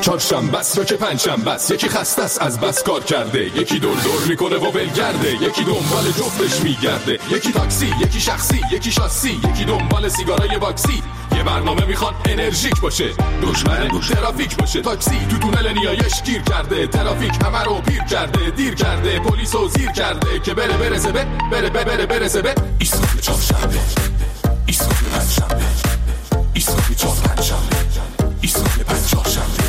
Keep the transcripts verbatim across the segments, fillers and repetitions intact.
چهارشنبه است یا که پنجشنبه است، یکی خسته است از بس کار کرده، یکی دور دور میکنه و ولگرده، یکی دنبال جفتش میگرده، یکی تاکسی، یکی شخصی، یکی شاسی، یکی دنبال سیگارای باکسی. یه برنامه میخوان انرژیک باشه، دشمن ترافیک باشه. تاکسی تو تونل نیایش گیر کرده، ترافیک همه رو پیر کرده، دیر کرده، پلیسو زیر کرده که بره برسه به بره بره بره برسه به ایستگاه چهارشنبه، ایستگاه پنجشنبه، ایستگاه چهار پنجشنبه، ایستگاه پنج چهارشنبه.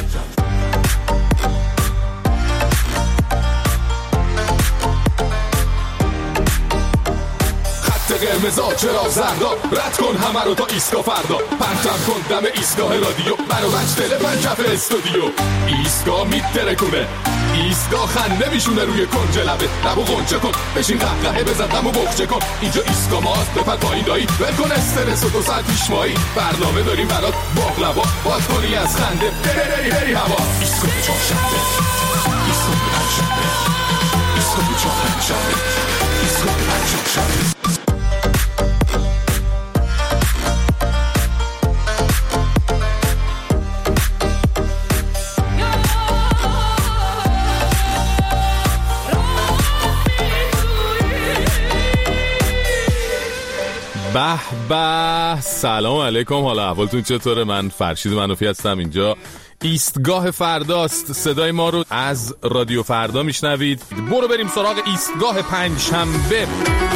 قرمزا چرا زردا، رد کن همه رو تا ایستگاه فردا، پرچم کن دم ایستگاه رادیو، برو بچ دل پنجف استودیو. ایستگاه میتره کنه، ایستگاه خنده میشونه روی کنج لبه، لبو غنچه کن، بشین قهقهه بزن دمو بخچه کن. اینجا ایستگاه ماست، بپر پایین دایی، ول کن استرس و دو ساعت پیش مایی. برنامه داریم برات باقلوا، باز کنی از خنده بری بری بری هوا. ایستگاه چهارشنبه، ایستگاه پنجشنبه، ایستگاه چهار پنجشنبه، ایستگاه پنج چهارشنبه. به به، سلام علیکم، حالا احوالتون چطوره؟ من فرشید منوفی هستم، اینجا ایستگاه فرداست. صدای ما رو از رادیو فردا میشنوید. برو بریم سراغ ایستگاه پنجشنبه.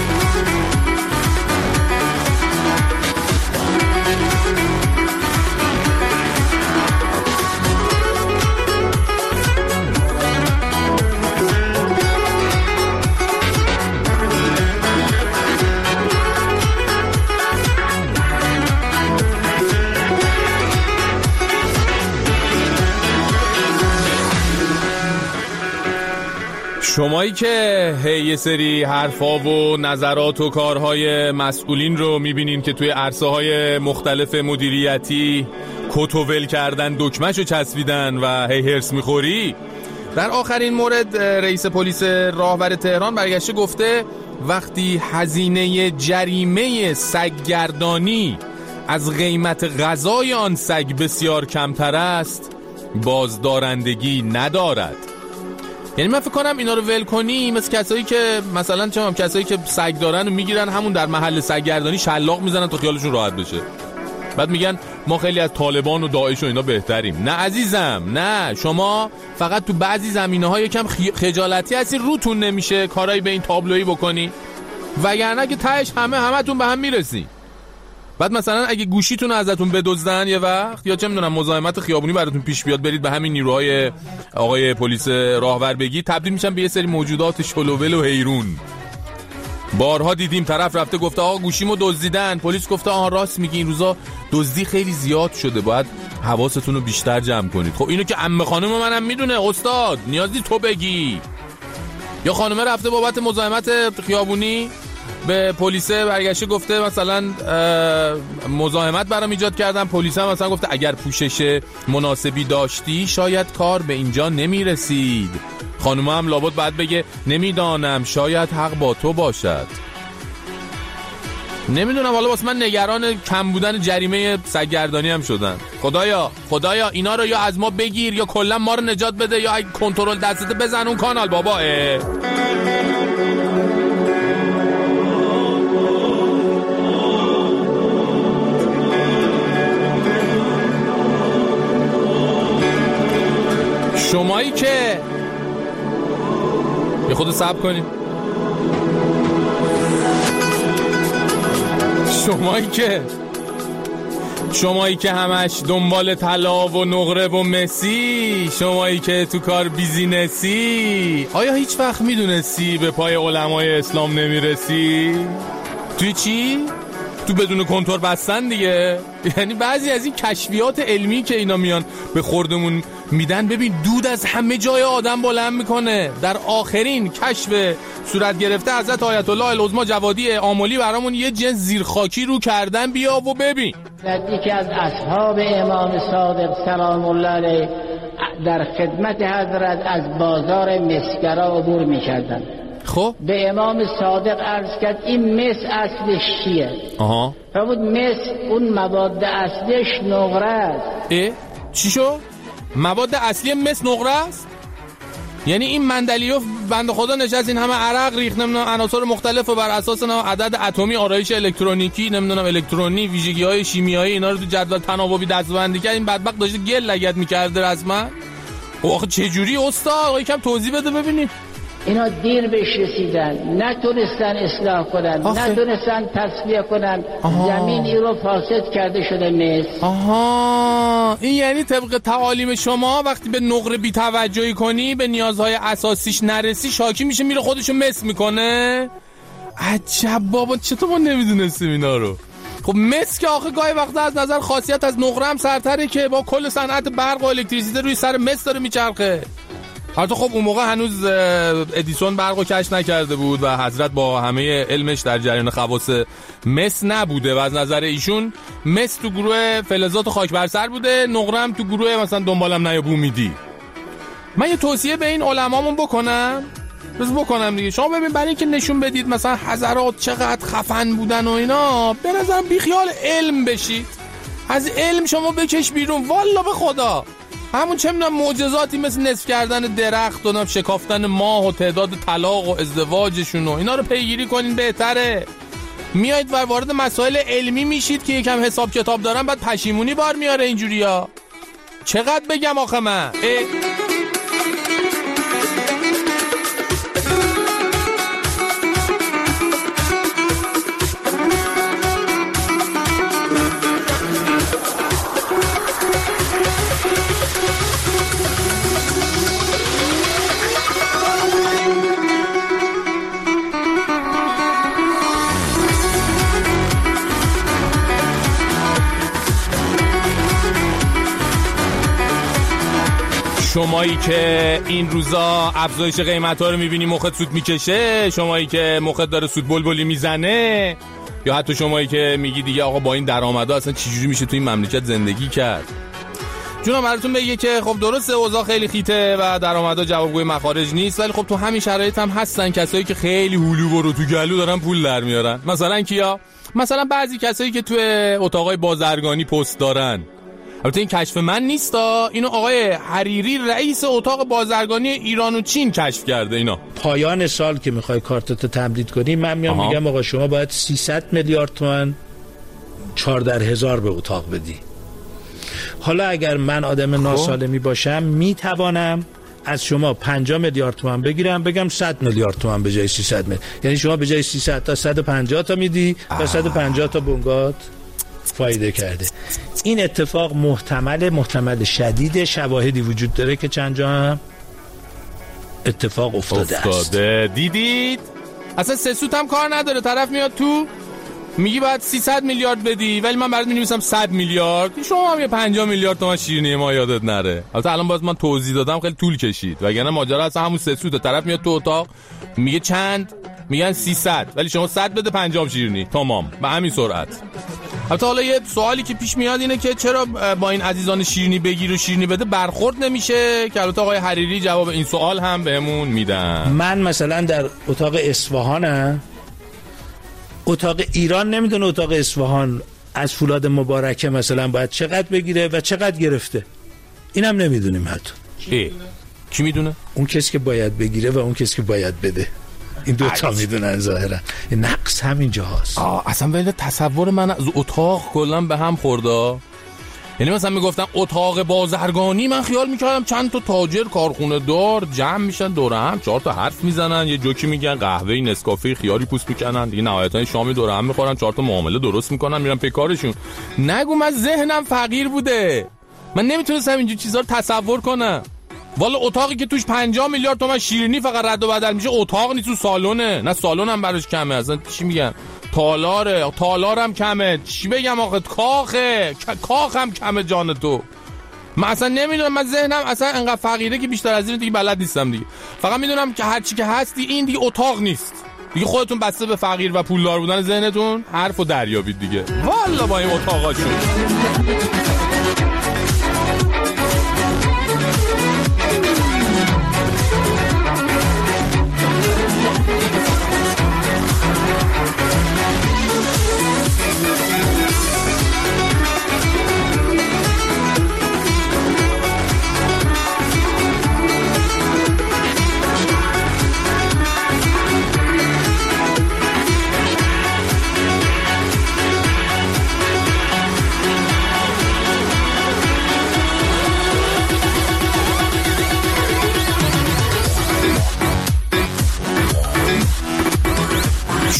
شمایی که هی یه سری حرفا و نظرات و کارهای مسئولین رو میبینین که توی عرصه‌های مختلف مدیریتی کتوول کردن، دکمه‌شو چسبیدن و هی هرس میخوری، در آخرین مورد رئیس پلیس راهور تهران برگشته گفته وقتی هزینه جریمه سگگردانی از قیمت غذای آن سگ بسیار کمتر است، بازدارندگی ندارد. یعنی من فکر کنم اینا رو ول کنی مثل کسایی که مثلا چه هم کسایی که سگ دارن و میگیرن همون در محل سگگردانی شلاق میزنن تا خیالشون راحت بشه، بعد میگن ما خیلی از طالبان و داعش و اینا بهتریم. نه عزیزم، نه، شما فقط تو بعضی زمینه‌ها یکم خجالتی هستی، روتون نمیشه کارایی به این تابلویی بکنی، وگرنه که تهش همه همتون به هم میرسی. بعد مثلا اگه گوشیتون ازتون بدزدن یه وقت، یا چه میدونم مزاحمت خیابونی براتون پیش بیاد، برید به همین نیروهای آقای پلیس راهور بگی، تبدیل میشن به یه سری موجودات شلوول و حیرون. بارها دیدیم طرف رفته گفته آقا گوشیمو دزدیدن، پلیس گفته آها راست میگی، این روزا دزدی خیلی زیاد شده، باید حواستون رو بیشتر جمع کنید. خب اینو که عمه خانم منم میدونه استاد، نیازی تو بگی. یا خانمه رفته بابت مزاحمت خیابونی به پلیس برگشته گفته مثلا مزاحمت برام ایجاد کردن، پلیس هم مثلا گفته اگر پوشش مناسبی داشتی شاید کار به اینجا نمیرسید. خانومه هم لابد بعد بگه نمیدانم، شاید حق با تو باشد. نمیدونم، حالا واسه من نگران کم بودن جریمه سگگردانی هم شدن. خدایا خدایا اینا رو یا از ما بگیر یا کلا ما رو نجات بده، یا اگه کنترل دستت بزن اون کانال بابا. اه. شمایی که یه خود صبر کنید، شمایی که شمایی که همش دنبال طلا و نقره و مسی، شمایی که تو کار بیزینسی، آیا هیچ وقت میدونستی به پای علمای اسلام نمیرسی؟ توی چی؟ تو بدون کنتور بستن دیگه. یعنی بعضی از این کشفیات علمی که اینا میان به خوردمون میدن، ببین دود از همه جای آدم بلند میکنه. در آخرین کشف صورت گرفته حضرت آیت الله العظما جوادی آملی برامون یه جنس زیرخاکی رو کردن، بیا و ببین. یکی از اصحاب امام صادق سلام الله علیه در خدمت حضرت از بازار مسگرا عبور میکردن. خب به امام صادق عرض کرد این مس اصلش چیه؟ آها. فرمود مس اون مواد اصلش نقره است. اه؟ چی شو؟ مواد اصلی مس نقره است. یعنی این مندلیوف بنده خدا نشست این همه عرق ریخت، نمیدونم عناصر مختلف و بر اساس عدد اتمی آرایش الکترونیکی، نمیدونم الکترونی، ویژگی‌های شیمیایی اینا رو تو جدول تناوبی دسته‌بندی کرد. این بدبخت داشته گل لگد می‌کرده رسما. آخه چه جوری استاد؟ یکم توضیح بده ببینیم. اینا دیر بهش رسیدن، نتونستن اصلاح کنن، آخه. نتونستن تصفیه کنن. زمینی رو فاسد کرده شده مس. آها، این یعنی طبق تعالیم شما وقتی به نقره بی توجهی کنی، به نیازهای اساسیش نرسی، شاکی میشه میره خودشو مس میکنه. عجب بابا، چطور ما نمیدونستیم اینا رو؟ خب مس که آخه گاهی وقتا از نظر خاصیت از نقره هم سرتره که با کل صنعت برق و الکتریسیته روی سر مس داره میچرخه. البته خب اون موقع هنوز ادیسون برقو کشف نکرده بود و حضرت با همه علمش در جریان خواص مس نبوده و از نظر ایشون مس تو گروه فلزات خاک بر سر بوده، نقره هم تو گروه مثلا دنبالم نیا بومیدی. من یه توصیه به این علمامون بکنم، بس بکنم دیگه. شما ببین برای اینکه نشون بدید مثلا حضرات چقدر خفن بودن و اینا، به نظرم بیخیال علم بشید، از علم شما بکش بیرون. والا به خدا همون چه میدونم معجزاتی مثل نصف کردن درخت و شکافتن ماه و تعداد طلاق و ازدواجشون و اینا رو پیگیری کنین بهتره. میایید و وارد مسائل علمی میشید که یکم حساب کتاب دارن، بعد پشیمونی بار میاره اینجوریا. چقدر بگم آخه من شمایی که این روزا افزایش قیمت‌ها رو می‌بینی مخت سود میکشه، شمایی که مخت داره سود بلبلی میزنه، یا حتی شمایی که میگی دیگه آقا با این درآمدها اصلا چجوری میشه تو این مملکت زندگی کرد. جونم براتون بگه که خب درسته اوضاع خیلی خیته و درآمدها جوابگوی مخارج نیست، ولی خب تو همین شرایط هم هستن کسایی که خیلی هلو برو تو گلو دارن پول در میارن. مثلا کیا؟ مثلا بعضی کسایی که تو اتاقای بازرگانی پست دارن. البته این کشف من نیستا، اینو آقای حریری رئیس اتاق بازرگانی ایران و چین کشف کرده. اینا پایان سال که میخوای کارتتو تمدید کنی، من میام میگم آقا شما باید سیصد میلیارد تومان چهارده هزار به اتاق بدی. حالا اگر من آدم ناسالمی باشم میتوانم از شما پنجاه میلیارد تومان بگیرم، بگم صد میلیارد تومان به جای سیصد میلیارد، یعنی شما به جای سیصد تا صد و پنجاه تا میدی و صد و پنجاه تا بنگات فایده کرده. این اتفاق محتمل محتمل شدید، شواهدی وجود داره که چند جا هم اتفاق افتاده, افتاده. است. دیدید؟ اصلا سه سوت هم کار نداره، طرف میاد تو میگی باید سیصد میلیارد بدی، ولی من برات می‌نویسم صد میلیارد، شما هم یه پنجاه میلیارد تومان شیرینی ما یادت نره. البته الان باز من توضیح دادم خیلی طول کشید، وگرنه ماجرا اصلا همون سه سوت. طرف میاد تو اتاق میگه چند، میگن سیصد، ولی شما صد بده پنجاه شیرینی تمام به همین سرعت. البته حالا یه سوالی که پیش میاد اینه که چرا با این عزیزان شیرینی بگیر و شیرینی بده برخورد نمیشه، که البته آقای حریری جواب این سوال هم بهمون میدن. من مثلا در اتاق اصفهانم، اتاق ایران نمیدونه اتاق اصفهان از فولاد مبارکه مثلا باید چقدر بگیره و چقدر گرفته، اینم نمیدونیم حتی. کی میدونه؟ اون کسی که باید بگیره و اون کسی که باید بده، این دو تا میدونن ظاهرا. نقص همین جاست. آه اصلا ولی تصور من از اتاق کلا به هم خورده. یعنی مثلا میگفتم اتاق بازرگانی، من خیال میکردم چند تا تاجر کارخونه دار جمع میشن دوره هم، چهار تا حرف میزنن، یه جوکی میگن، قهوه نسکافه خیاری پوست میکنن دیگه، نهایتا شامی دوره هم میخورن، چهار تا معامله درست میکنن میرن پی کارشون. نگو من ذهنم فقیر بوده، من نمیتونستم اینجور چیزا رو تصور کنم. والا اتاقی که توش پنجاه میلیارد تومان شیرینی فقط رد و بدل میشه اتاق نیست، تو سالونه. نه سالن هم براش کمه، اصلا چی میگن تالاره، تالارم کمه، چی بگم آخه کاخه، کاخم کمه جان تو. من اصلا نمیدونم، من ذهنم اصلا انقدر فقیره که بیشتر از این دیگه بلد نیستم دیگه. فقط میدونم که هر چی که هستی این دیگه اتاق نیست دیگه، خودتون بسته به فقیر و پولدار بودن ذهنتون حرفو دریابید دیگه. والا با این اتاقاشون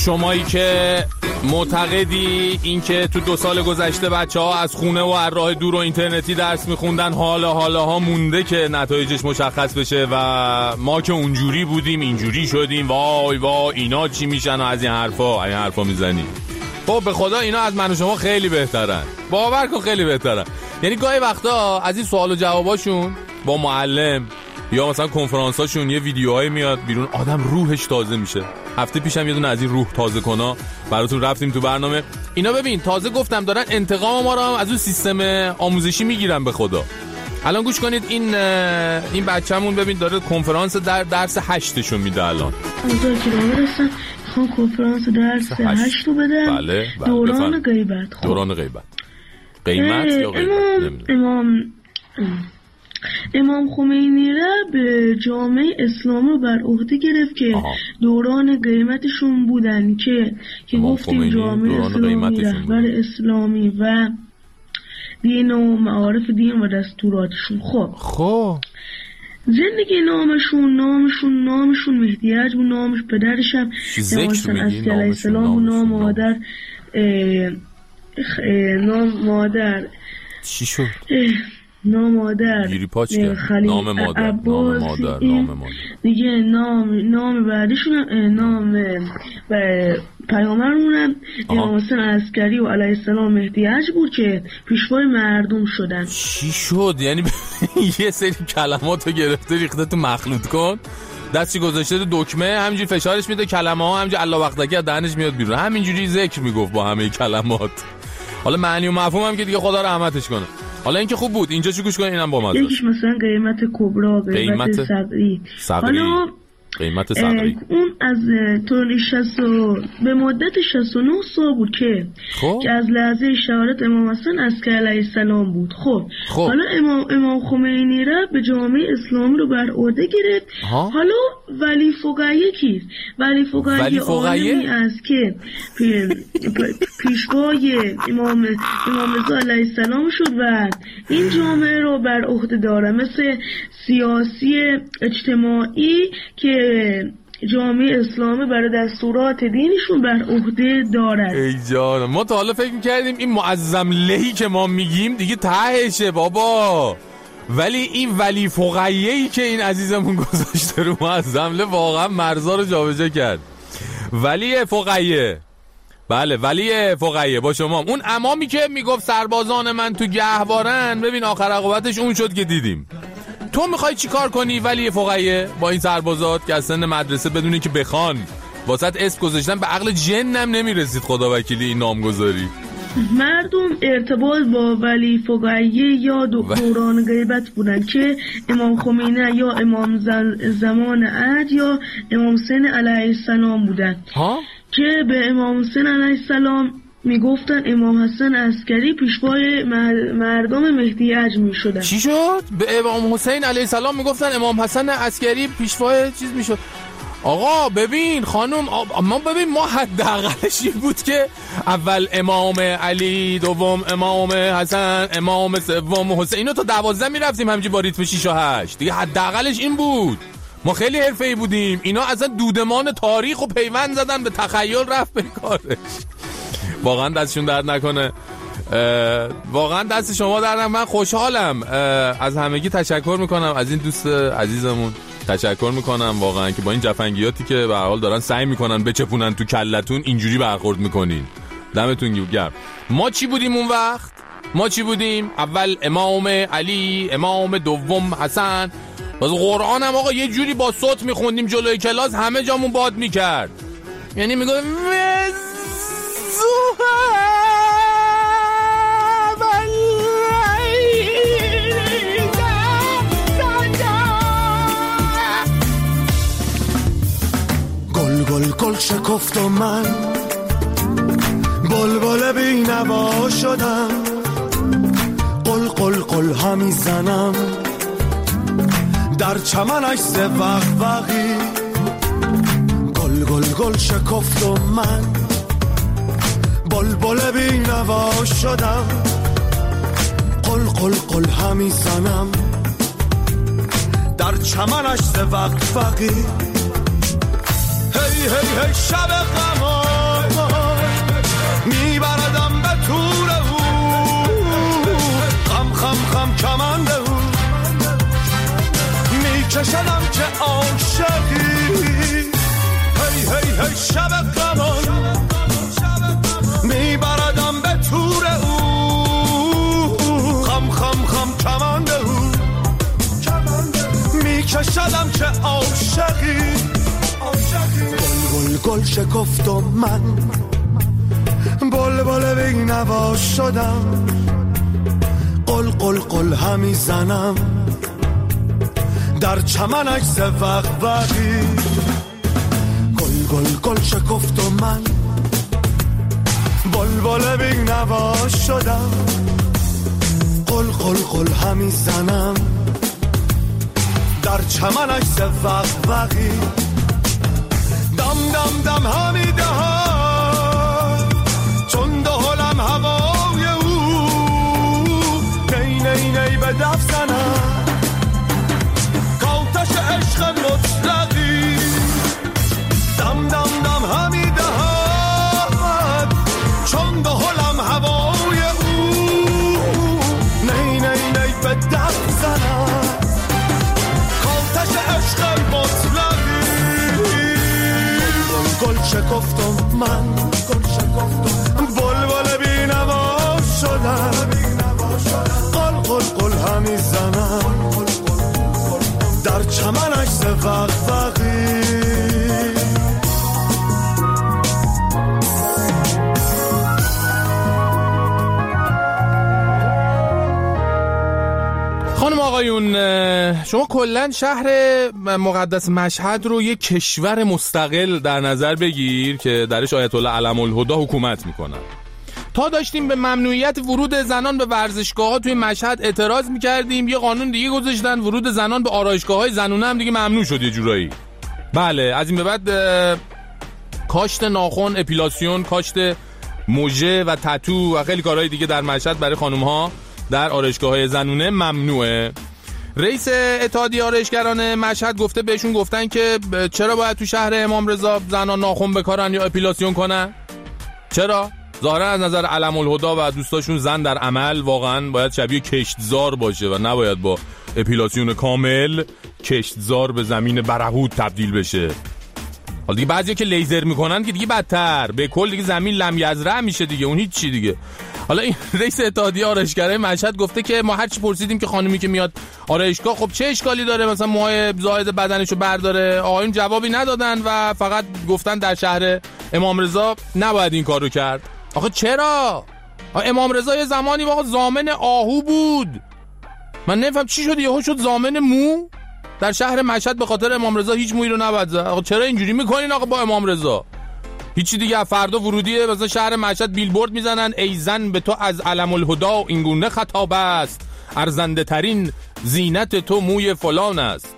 شمایی که معتقدی این که تو دو سال گذشته بچه ها از خونه و از راه دور و اینترنتی درس میخوندن، حالا حالا ها مونده که نتایجش مشخص بشه و ما که اونجوری بودیم اینجوری شدیم، وای وای اینا چی میشن و از این حرفا این حرفا میزنی. خب به خدا اینا از من و شما خیلی بهترن، باور کن خیلی بهترن. یعنی گاهی وقتا از این سوال و جواباشون با معلم یا مثلا کنفرانساشون یه ویدیوهایی میاد بیرون، آدم روحش تازه میشه. هفته پیشم یه دونه از این روح تازه کنا براتون رفتیم تو برنامه. اینا ببین تازه گفتم دارن انتقام ما رو هم از اون سیستم آموزشی میگیرن به خدا. الان گوش کنید این این بچه‌مون ببین داره کنفرانس در درس هشتشو میده. الان اونجا که رسیدم میخوام کنفرانس درس هشت رو بدم. بله بله. دوران غیبت. خب. دوران غیبت. قیمت یا غیبت؟ امام امام امام خمینی را به جامعه اسلامی رو بر عهده گرفت که آها. دوران قیمتشون بودن که که گفتیم جامعه اسلامی رهبر اسلامی و دین و معارف دین و دستوراتشون. خب خب زندگی نامشون نامشون نامشون مهدیج بود، نامش پدرش هم امام حسن عسکری علیه السلام و نام مادر نام مادر چی شد؟ نام مادر نام مادر نام مادر نام مادر دیگه نام نام بعدشون نام پیامبرمون امام حسن عسکری و علیه السلام مهدیج بود که پیشوای مردم شدن. چی شد؟ یعنی یه سری کلماتو گرفته ریخته تو مخلوط کن، دستی گذاشته تو دکمه، همینجوری فشارش میده، کلمه ها همینجوری الله وقتکی از دهنش میاد بیرون، همینجوری ذکر میگفت با همه کلمات. حالا معنی و مفهوم هم که دیگه خدا رحمتش کنه. حالا اینکه خوب بود اینجا چی گوش کنین اینم با مزه. یکیش مثلا قیمت کبرا، قیمت صدری. حالا قیمت صدری اون از طول شصت به مدت شصت و نه سال بود که خب. که از لحظه شهادت امام حسن عسکری علیه السلام بود. خب, خب. حالا امام امام خمینی را به جامعه اسلامی رو بر عهده گرفت. ها؟ حالا ولی فقیه کیست؟ ولی فقیه عالمی است که پیشوای امام امام رضا علیه السلام شد و این جامعه رو بر عهده داره، مثل سیاسی اجتماعی که جامعه اسلامی برای دستورات دینشون بر عهده دارد. ای جان ما تا حالا فکر می‌کردیم این معظم لهی که ما میگیم دیگه تهشه بابا، ولی این ولی فقیه‌ای که این عزیزمون گذاشته رو معظم له واقعا مرزا رو جابجا کرد. ولی فقیه، بله ولی فقیه با شما. اون امامی که میگفت سربازان من تو گهوارن، ببین آخر عاقبتش اون شد که دیدیم. تو میخوای چی کار کنی ولی فقیه با این سربازات که از سن مدرسه بدونی که بخوان واسط اسم گذاشتن، به عقل جنم نمیرسید خدا وکیلی این نامگذاری. مردم ارتباط با ولی فقیه یا دوران غیبت بودن که امام خمینی یا امام زمان عهد یا امام حسین علیه السلام بودن ها؟ که به امام حسین علیه السلام میگفتن امام حسن عسکری پیشوای مردم مهدیج میشدن. چی شد؟ به امام حسین علیه السلام میگفتن امام حسن عسکری پیشوای چیز میشد. آقا ببین خانم، ما ببین ما حداقلش این بود که اول امام علی، دوم امام حسن، امام سوم حسین، اینو تا دوازده میرفتیم همینجوری با ریتم شش و هشت دیگه، حداقلش این بود. ما خیلی حرفه‌ای بودیم، اینا اصلا دودمان تاریخ و پیوند زدن به تخیل رفت به کارش. واقعا دستشون درد نکنه، واقعا دست شما درد نکنه. من خوشحالم، از همگی تشکر میکنم، از این دوست عزیزمون تشکر میکنم واقعا که با این جفنگیاتی که به هر حال دارن سعی میکنن بچپونن تو کلتون اینجوری برخورد میکنین. دمتون گرم. ما چی بودیم اون وقت؟ ما چی بودیم؟ اول امام علی، امام دوم حسن. باز قرآن هم آقا یه جوری با صوت میخوندیم جلوی کلاس همه جامون باد میکرد، یعنی میگم گل گل گل شکفت و من بلبل بی نوا شدم، قل قل قل همی زنم در چمنش ز وقوقی. گل گل گل شکفت و من بلبل بی نوا شدم، قل قل قل همی زنم در چمنش ز وقوقی. هی هی هی شب غمان میبردم به تور او، خم خم خم کمند او، میکشدم که عاشقی، هی هی هی شب غمان، میبردم به تور او، خم خم خم کمند او، میکشدم که عاشقی، گل گل شکفت و من بل بل بینوا شدم، قل قل قل همی زنم در چمنش زوقوقی، گل گل گل شکفت و من بل بل بینوا شدم، قل قل قل همی زنم در چمنش زوقوقی، دم دم دم همی دهم چون دهلم هوای او، نی نی نی به دف زنم کاتش عشق مطلقی، دم دم دم همی دهم چون دهلم هوای او، نی نی نی به دف زنم کاتش عشق مطلقی، گل شکفتم من بل بل بینوا شدم، قل قل قل همی زنم در چمنش زوقوقی. خانم آقایون، شما کلن شهر مقدس مشهد رو یک کشور مستقل در نظر بگیر که درش آیت الله علم الهدا حکومت میکنن. تا داشتیم به ممنوعیت ورود زنان به ورزشگاه‌ها توی مشهد اعتراض میکردیم، یه قانون دیگه گذاشتن ورود زنان به آرایشگاه‌های زنونه هم دیگه ممنوع شد یه جورایی. بله، از این به بعد کاشت ناخن، اپیلاسیون، کاشت موژه و تتو و خیلی کارهای دیگه در مشهد برای خانم‌ها در آرایشگاه‌های زنونه ممنوعه. رئیس اتحادیه آرایشگران مشهد گفته بهشون گفتن که چرا باید تو شهر امام رضا زنان ناخن بکارن یا اپیلاسیون کنن؟ چرا؟ ظاهرا از نظر علم الهدا و دوستاشون زن در عمل واقعا باید شبیه کشتزار باشه و نباید با اپیلاسیون کامل کشتزار به زمین برهوت تبدیل بشه. حالا دیگه بعضیا که لیزر میکنن که دیگه بدتر، به کل دیگه زمین لمیزرع میشه دیگه، اون هیچ چی دیگه. حالا این رئیس اتحادیه آرایشگرای مشهد گفته که ما هر چی پرسیدیم که خانومی که میاد آرایشگاه خب چه اشکالی داره مثلا موهای زائد بدنشو برداره، آقایون جوابی ندادن و فقط گفتن در شهر امام رضا نباید این کارو کرد. آخه چرا؟ امام رضا یه زمانی واقعا ضامن آهو بود، من نمیفهم چی شد یهو شد ضامن مو؟ در شهر مشهد به خاطر امام رضا هیچ مویی رو نباید زد. آقا چرا اینجوری میکنین آقا با امام رضا؟ هیچی دیگه. فردا ورودیه مثلا شهر مشهد بیلبورد میزنن ای زن به تو از علم الهدا اینگونه خطاب است، ارزنده ترین زینت تو موی فلان است.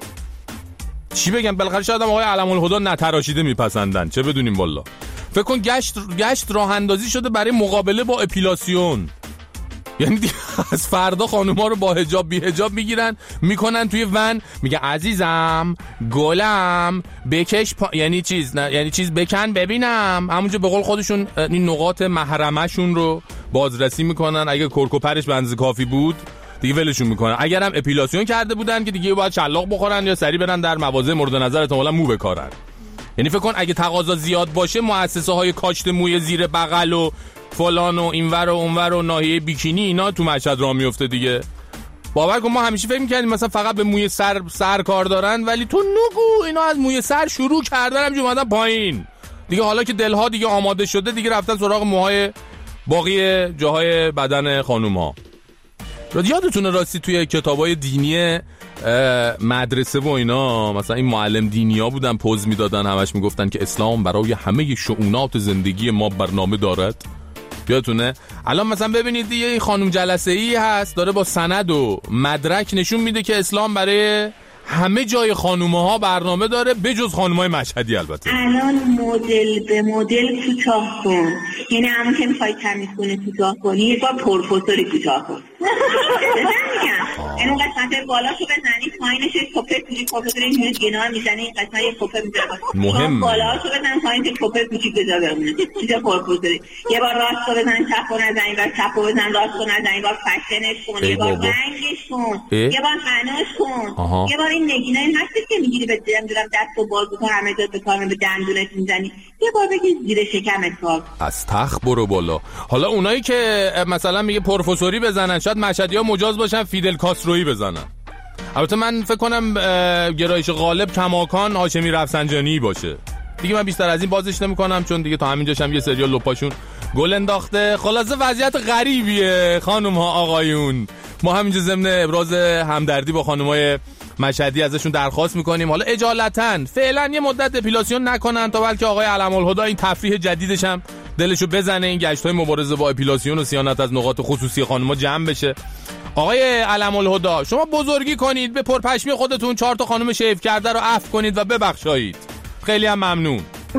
چی بگم؟ بالاخره شاید هم آقای علم الهدا نتراشیده میپسندن، چه بدونیم والله. فکر کن گشت گشت راه اندازی شده برای مقابله با اپیلاسیون. یعنی از فردا خانوما رو با حجاب بی حجاب میگیرن میکنن توی ون، میگه عزیزم گلم بکش پا... یعنی چیز نه یعنی چیز بکن ببینم، همونجا به قول خودشون این نقاط محرمشون رو بازرسی میکنن. اگه کرکوپرش به اندازه کافی بود دیگه ولشون میکنن، اگر هم اپیلاسیون کرده بودن که دیگه باید شلاق بخورن یا سری برن در مواضع مورد نظر احتمالاً مو بکارن. یعنی فکر کن اگه تقاضا زیاد باشه مؤسسه های کاشت موی زیر بغل و فلان و اینور و اونور و ناحیه بیکینی اینا تو مشهد راه میفته دیگه. باور کن ما همیشه فکر می‌کردیم مثلا فقط به موی سر سر کار دارن، ولی تو نگو اینا از موی سر شروع کردن همینجوری اومدن پایین دیگه. حالا که دلها دیگه آماده شده دیگه رفتن سراغ موهای باقی جاهای بدن خانوما. یادتونه راستی توی کتابای دینی مدرسه و اینا مثلا این معلم دینیا بودن پوز میدادن همش میگفتن که اسلام برای همه شؤونات زندگی ما برنامه دارد؟ یادتونه؟ الان مثلا ببینید یه خانم جلسه ای هست داره با سند و مدرک نشون میده که اسلام برای همه جای خانومه ها برنامه داره بجز خانومای مشهدی. البته الان مدل به مدل کوتاه کن، یعنی همون که میخوای تمیز کنی کوتاه کنی یه بار پروفسوری کوتاه کن. این قسمت بالاشو بزنی پایینش کپه کوچیک کپه اینجوری کنار میزنی این قسمت یه کپه میذاره مهم بالاشو بزن پایین کپه کوچیک بذار بمونه چیز پرپوزری یه بار راستو بزن چپو نزنی بعد چپو بزن راستو نزنی بعد فشنش کن یه بار رنگش کن یه بار فناش کن یه بار این نگینای هستی که میگیری به دم دارم دستو باز کن همه جا به کار به دندونت میزنی یه بار بگی زیر شکمت کار از تخت برو بالا. حالا اونایی که مثلا میگه پروفسوری بزنن شاید مشهدی‌ها مجاز باشن فیدل کاسترویی بزنن. البته من فکر کنم گرایش غالب کماکان هاشمی رفسنجانی باشه دیگه. من بیشتر از این بازش نمی‌کنم چون دیگه تا همینجاشم یه سریال لپاشون گل انداخته. خلاصه وضعیت غریبیه خانم ها آقایون. ما همینجا ضمن ابراز همدردی با خانمای مشهدی ازشون درخواست میکنیم حالا اجالتاً فعلا یه مدت اپیلاسیون نکنن تا بلکه آقای علم‌الهدی این تفریح جدیدش هم دلشو بزنه، این گشت‌های مبارزه با اپیلاسیون و صیانت از نقاط خصوصی خانم‌ها جمع بشه. آقای علم‌الهدی شما بزرگی کنید به پرپشمی خودتون چهار تا خانم شیف کرده رو عفو کنید و ببخشایید. خیلی هم ممنون.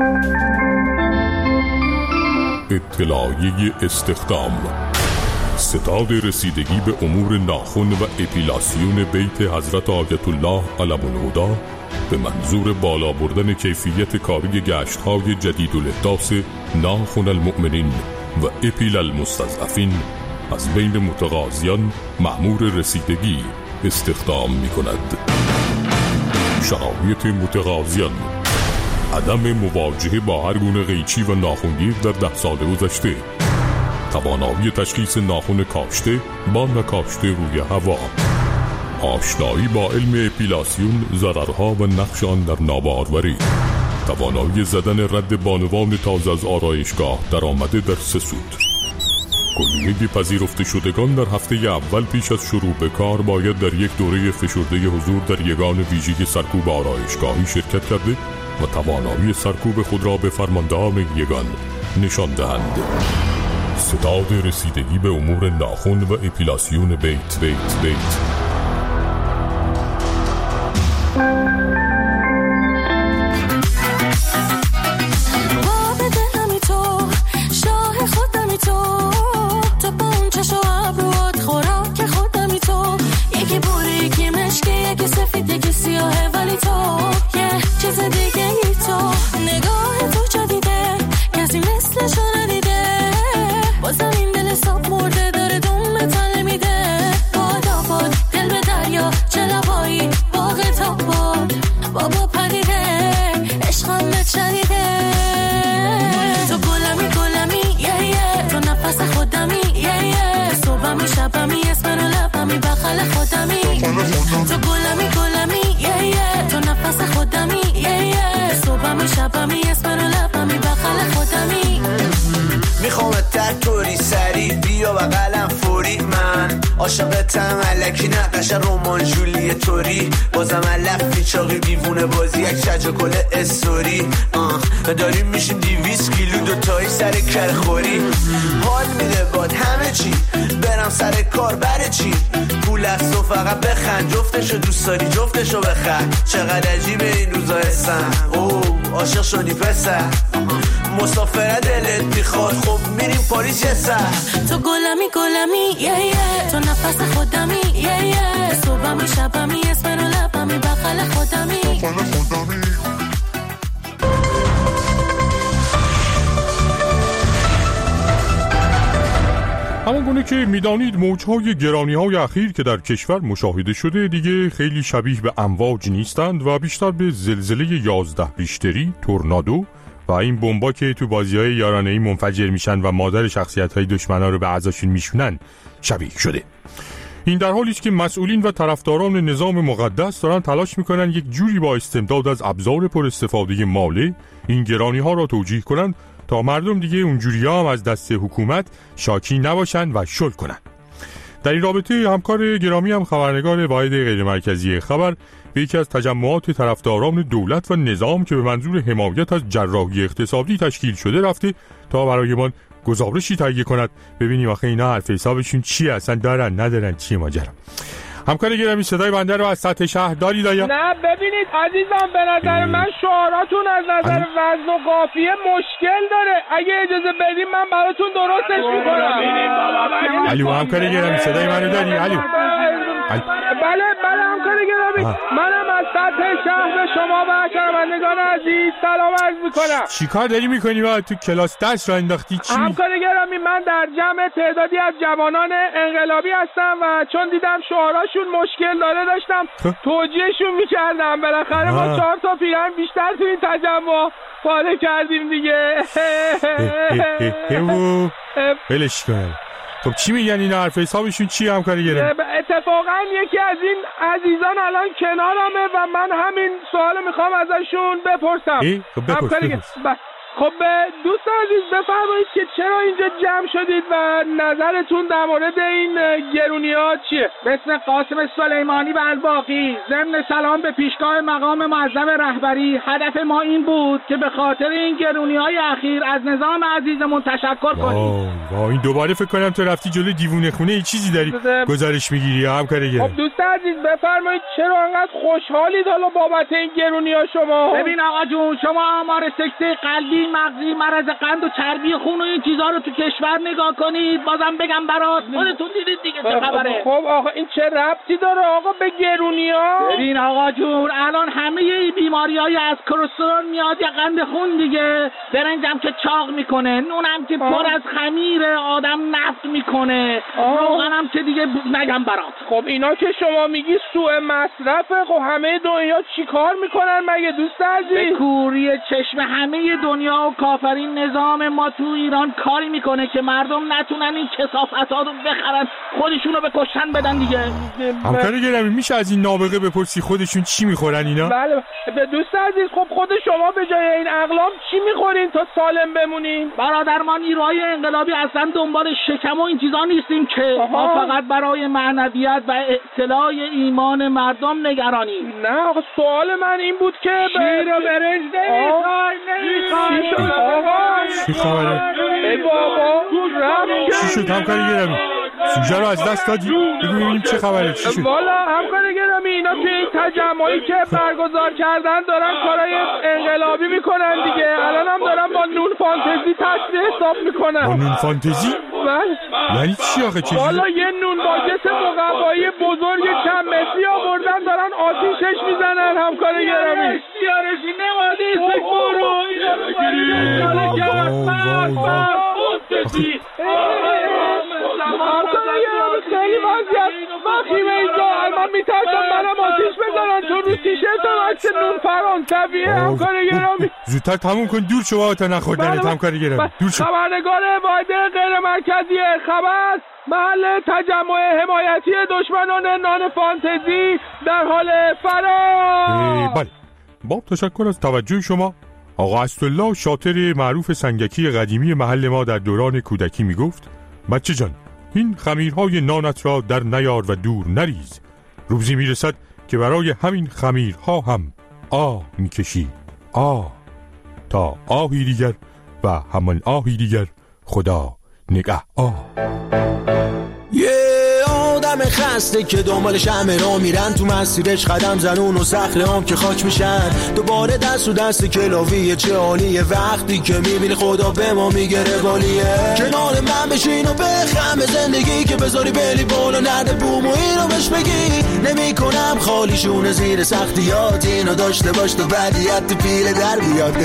اطلاعیه استخدام ستاد رسیدگی به امور ناخن و اپیلاسیون بیت حضرت آیت الله علم‌الهدی به منظور بالا بردن کیفیت کاری گشت‌های جدید الاحداث ناخن المؤمنین و اپیل المستضعفین از بین متقاضیان مأمور رسیدگی استخدام می‌کند. شرایط متقاضیان: عدم مواجهه با هر گونه قیچی و ناخنگیر در ده سال گذشته، توانایی تشخیص ناخن کاشته با نکاشته روی هوا، آشنایی با علم اپیلاسیون، ضررها و نقش آن در ناباروری، توانایی زدن رد بانوان تازه از آرایشگاه در آمده در سه سود. کلیه پذیرفته شدگان در هفته اول پیش از شروع به کار باید در یک دوره فشرده حضور در یگان ویژه سرکوب آرایشگاهی شرکت کرده و توانایی سرکوب خود را به فرماندهان یگان نشان دهند. ستاد رسیدگی به امور ناخن و اپیلاسیون بیت بیت بیت تو گلمی گلمی یه یه تو نفس خودمی یه یه صبحمی شبمی اسم رو لبمی بخل خودمی میخوام تطوری سری بیا و قلم فوری من عاشقتم الکی نقش رومان جولیه توری بازم علف پیچاقی بیوونه بازی یک شجا کل استوری آه داریم میشیم دیویس کیلو دوتایی سر کرخوری حال میده باد همه چی برم سر کار بره چی پول است و فقط بخند جفتشو دوست داری جفتشو بخند چقدر عجیبه این روزا هستم اوه عاشق شدی پسر مسافره دلت میخواد خب میریم پاریس یه سر تو گلمی گلمی یه یه تو نفس خودمی یه یه صبحمی شبمی اسم رو لبمی بخل خودمی همان گونه که میدانید موجهای گرانی‌های اخیر که در کشور مشاهده شده دیگه خیلی شبیه به امواج نیستند و بیشتر به زلزله یازده ریشتری، تورنادو و این بمبا که تو بازی‌های یارانه‌ای منفجر میشن و مادر شخصیت‌های دشمنا رو به اعضاشون میشونن شبیه شده. این در حالی است که مسئولین و طرفداران نظام مقدس دارن تلاش میکنن یک جوری با استمداد از ابزار پر استفاده مالی این گرانی‌ها را توجیه کنند تا مردم دیگه اونجوری‌ها هم از دست حکومت شاکی نباشن و شل کنن. در این رابطه همکار گرامی هم خبرنگار واحد غیرمرکزی خبر به یکی از تجمعات طرفداران دولت و نظام که به منظور حمایت از جراحی اقتصادی تشکیل شده رفته تا برایمان گزارشی تهیه کند ببینیم آخه اینا حرف حسابشون چیه، اصلا دارن ندارن چیه ماجرا. همکار گرامی صدای بنده رو از سطح شهر دارید آیا؟ نه ببینید عزیزم به نظر من شعاراتون از نظر وزن و قافیه مشکل داره. اگه اجازه بدیم من براتون درستش میکنم. علی همکار گرامی صدای منو داری؟ علی بله بله همکار گرامی منم از سطح شهر به شما و شنوندگان عزیز سلام عرض میکنم. چی کار داری میکنی با تو کلاس درس را انداختی چی؟ همکار گرامی من در جمع تعدادی از جوانان انقلابی هستم و چون دیدم شعاراشون مشکل داره داشتم توجیهشون میکردم. بالاخره ما چهار تا پیرن بیشتر تو این تجمع پاره کردیم دیگه. بلش کن. خب چی میگن این حرف حسابشون چی همکار گرامی؟ اتفاقا یکی از این عزیزان الان کنارمه و من همین سوال میخوام ازشون بپرسم. خب بپرس بپرس. خب دوست عزیز بفرمایید که چرا اینجا جمع شدید و نظرتون در مورد این گرونی‌ها چیه؟ باسم قاسم سلیمانی و الباقی ضمن سلام به پیشگاه مقام معظم رهبری، هدف ما این بود که به خاطر این گرونی‌های اخیر از نظام عزیزمون تشکر کنیم. وای این دوباره فکر کنم تو رفتی جلوی دیوونه خونه ای چیزی داری گزارش میگیری همکار گرامی. خب دوست عزیز بفرمایید چرا انقدر خوشحالید حالا بابت این گرونی‌ها شما؟ ببین آقا جون شما آمار سکته قلبی، مغزی، مرض قند و چربی خون و این چیزا رو تو کشور نگاه کنید بازم بگم برات خودتون دیدید دیگه چه خبره. خب آقا این چه ربطی داره آقا به گرونی‌ها؟ ببین آقا جون الان همه ای بیماریای از کلسترول میاد یا قند خون دیگه. برنجم که چاق میکنه، نونم که پر از خمیر آدم نفت میکنه، روغنم که دیگه نگم برات. خب اینا که شما میگی سوء مصرفه. خب همه دنیا چیکار میکنن مگه دوست عزیز؟ به کوری چشم همه دنیا و کافرین نظام ما تو ایران کاری میکنه که مردم نتونن این کثافت‌ها رو بخرن خودشونو به کشتن بدن دیگه. همکار گرامی میشه از این نابغه بپرسی خودشون چی میخورن اینا؟ بله به دوست عزیز خب خود شما به جای این اقلام چی میخورین تا سالم بمونین؟ برادر ما نیروهای انقلابی اصلا دنبال شکم و این چیزا نیستیم که ما فقط برای معنویت و اصلاح ایمان مردم نگرانیم. نه آقا سوال من این بود که شیر و برنج نمیخوای نمیخوای چی خبره؟ ای بابا چی شد همکار گرامی؟ سوژه رو از دست دادی؟ بگو ببینیم چه خبره چی شد؟ والا همکار گرامی اینا توی این تجمعی که برگزار کردن دارن کارهای انقلابی میکنن دیگه. الان هم دارن با نون فانتزی تصویر حساب میکنن. با نون فانتزی؟ بله. یعنی چی آخه چیزی؟ والا یه نون باکس مقوایی بزرگ چند متری آوردن دارن آتیشش میزنن همکار گرامی. سیارشی نمادی سک برو اینا رو خیلی وضعیت وخیمه اینجا. من میترسم منم آتیش بزنن چون رو تیشرتم عکس نون فرانسویه همکار گرامی. زودتر تموم کن دور شما تا نخوردنت همکار گرامی. دور شو. خبرنگار واحد غیر مرکزی خبر محل تجمع حمایتی دشمنان نان فانتزی در حال فرار. بله با تشکر از توجه شما. آقا اسدالله شاطر معروف سنگکی قدیمی محل ما در دوران کودکی میگفت بچه جان این خمیرهای نانت را در نیار و دور نریز، روزی میرسد که برای همین خمیرها هم آه میکشی آه تا آهی دیگر و همان آهی دیگر خدا نگه آه. یه آدم خسته که دنبال شمع را میرن تو مسیرش قدم زنون و صخره هم که خاک میشن دوباره دست و دست کلاویه چه حالیه وقتی که میبینی خدا به ما میگه روالیه کنار من بشین و بخم زندگی که بذاری بلی بالا نرده بوم و اینو بهش بگی نمی کنم خالیشون زیر سختیات اینو داشته باش تو بدیت پیل در بیاد.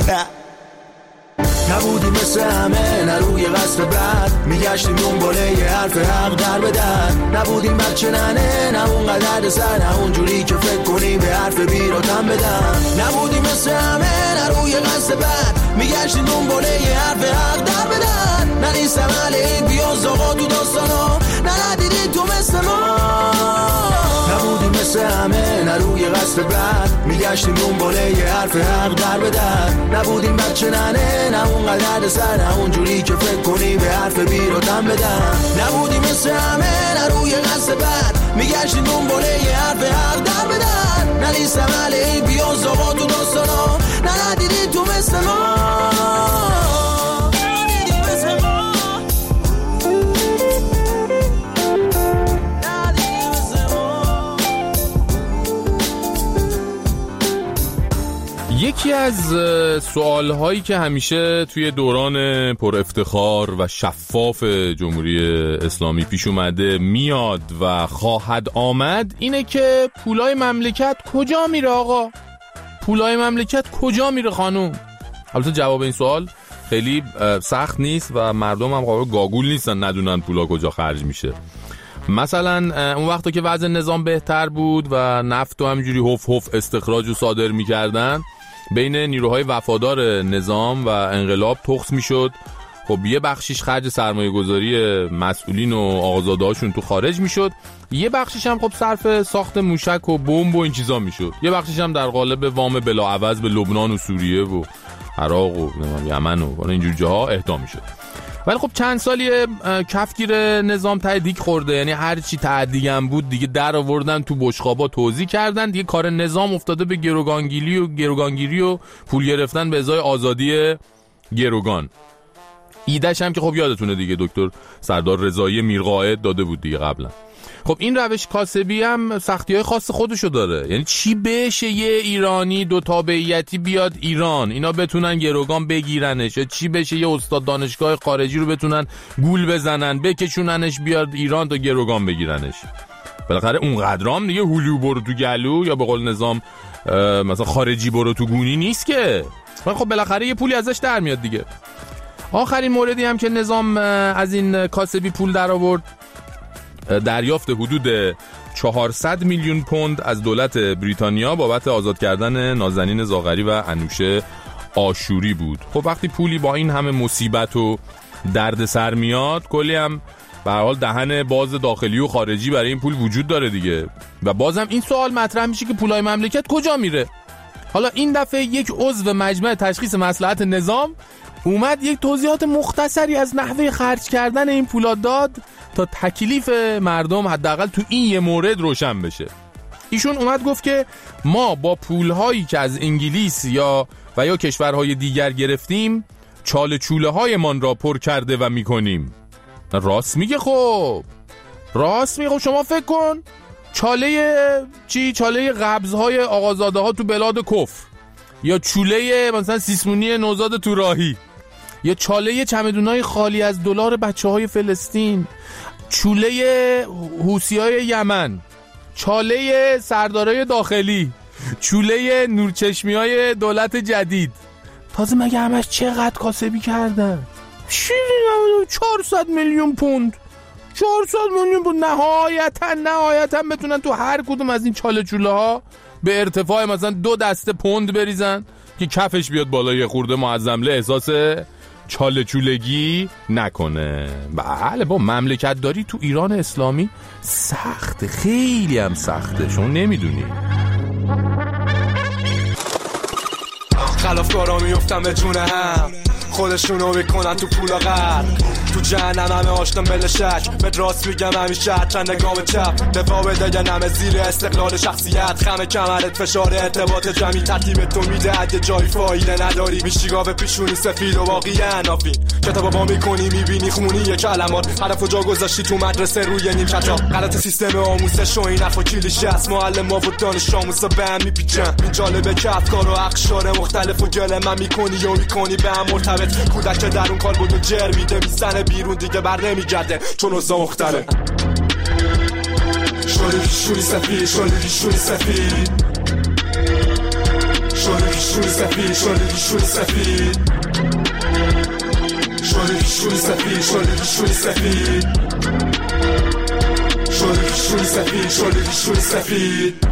نبودی مثل همه نه روی قصد بد میگشتیم دنباله یه حرف حق در بدن نبودیم بچه ننه نه اون قدر سر نه اونجوری که فکر کنیم به حرف بیراتم بدن نبودیم مثل همه نه روی قصد بد میگشتیم دنباله یه حرف حق در بدن نه نیستم علیه بیاز آقا تو داستانا نه ندیدی تو مثل ما نبودیم مثل همه نه روی قصد بد میگشتیم دنباله یه حرف حق در بدن نبودیم بچه ننه نه اون قدر سر نه اونجوری که فکر کنی به حرف بیراتم بدن نبودیم مثل همه نه روی قصد بد میگشتیم دنباله یه حرف حق در بدن نه نیستم علیه بیاز آقا تو داستانا نه ندیدی تو مثل ما یکی از سوالهایی که همیشه توی دوران پر افتخار و شفاف جمهوری اسلامی پیش اومده، میاد و خواهد آمد، اینه که پولای مملکت کجا میره آقا؟ پولای مملکت کجا میره خانوم؟ البته جواب این سوال خیلی سخت نیست و مردم هم قابل گاگول نیستن ندونن پولا کجا خرج میشه. مثلا اون وقتا که وضع نظام بهتر بود و نفت و همینجوری هف هف استخراج و صادر میکردن، بین نیروهای وفادار نظام و انقلاب تخص میشد. خب یه بخشیش خرج سرمایه گذاری مسئولین و آقازاده هاشون تو خارج میشد، یه بخشیش هم خب صرف ساخت موشک و بمب و این چیزا میشد، یه بخشیش هم در قالب وام بلاعوض به لبنان و سوریه و عراق و یمن و اینجور جاها اهدا میشد. ولی خب چند سالی کفگیر نظام ته دیگ خورده، یعنی هر چی تعدی هم بود دیگه در آوردن تو بشقابا توزیع کردن، دیگه کار نظام افتاده به گروگانگیری و گروگانگیری و پول گرفتن به ازای آزادی گروگان. ایدهش هم که خب یادتونه دیگه دکتر سردار رضایی میرقائد داده بود دیگه قبلا. خب این روش کاسبی هم سختی‌های خاص خودشو داره. یعنی چی بشه یه ایرانی دو تابعیتی بیاد ایران اینا بتونن گروگان بگیرنش، یا چی بشه یه استاد دانشگاه خارجی رو بتونن گول بزنن بکشوننش بیاد ایران تا گروگان بگیرنش؟ بالاخره اون قدرام دیگه هلو برو تو گلو یا به قول نظام مثلا خارجی برو تو گونی نیست که. خب بالاخره یه پولی ازش در میاد دیگه. آخرین موردی هم که نظام از این کاسبی پول در آورد، دریافت حدود چهارصد میلیون پوند از دولت بریتانیا بابت آزاد کردن نازنین زاغری و انوشه آشوری بود. خب وقتی پولی با این همه مصیبت و درد سر میاد، کلی هم به هر حال دهن باز داخلی و خارجی برای این پول وجود داره دیگه. و بازم این سوال مطرح میشه که پولای مملکت کجا میره؟ حالا این دفعه یک عضو مجمع تشخیص مصلحت نظام اومد یک توضیحات مختصری از نحوه خرج کردن این پولا داد تا تکلیف مردم حداقل تو این یه مورد روشن بشه. ایشون اومد گفت که ما با پولهایی که از انگلیس یا و یا کشورهای دیگر گرفتیم چاله چوله های من را پر کرده و میکنیم. راست میگه. خب راست میگه. خب شما فکر کن چاله چی؟ چاله قبضهای آقازاده ها تو بلاد کفر، یا چوله مثلا سیسمونی نوزاد تو راهی، یا چاله چمدونای خالی از دلار بچه های فلسطین، چوله حوثیای یمن، چاله سردارای داخلی، چوله نورچشمیای دولت جدید. تازه مگه همش چقدر کاسبی کردن؟ چهارصد میلیون پوند. چهارصد میلیون پوند نهایتا نهایتا بتونن تو هر کدوم از این چاله چوله ها به ارتفاع مثلا دو دسته پوند بریزن که کفش بیاد بالای خورده معظمله احساس چاله چولگی نکنه. بله با مملکت داری تو ایران اسلامی سخته، خیلی هم سخته، شما نمیدونی. خلافکارا میفتن به جونه هم، خودشونو بکنن تو پولا غرق، تو جهنم همه آشنا ملشک. به راست میگم همیشه چند نگام چپ، دفاع بده نمه زیر استقلال شخصیت، خمه کمرت فشار ارتباط جمعی ترتیب تو میده اگه جای فایده نداری، میشیگاه به پیشونی سفید و باقی انافی. کتابا با میکنی میبینی خونی یه کلمات، حرف و جا گذاشتی تو مدرسه روی نیم کتاب. غلط سیستم آموزش و این حرفا کلیشه است، معلم و دانش آموزا به هم میپیچن. این جالبه که افکار و اقشار مختلف و گله من میکنی یا میکنی به هم مرتبط. کودک که در اون کال بود و جر میده میزنه بیرون دیگه بر نمیگرده چون اوضاع مختلف. شوری شوری سفید، شوری شوری سفید، شوری شوری سفید، شوری شوری سفید، شوری شوری سفید، شوری شوری سفید، شوری شوری سفید، شوری شوری سفید.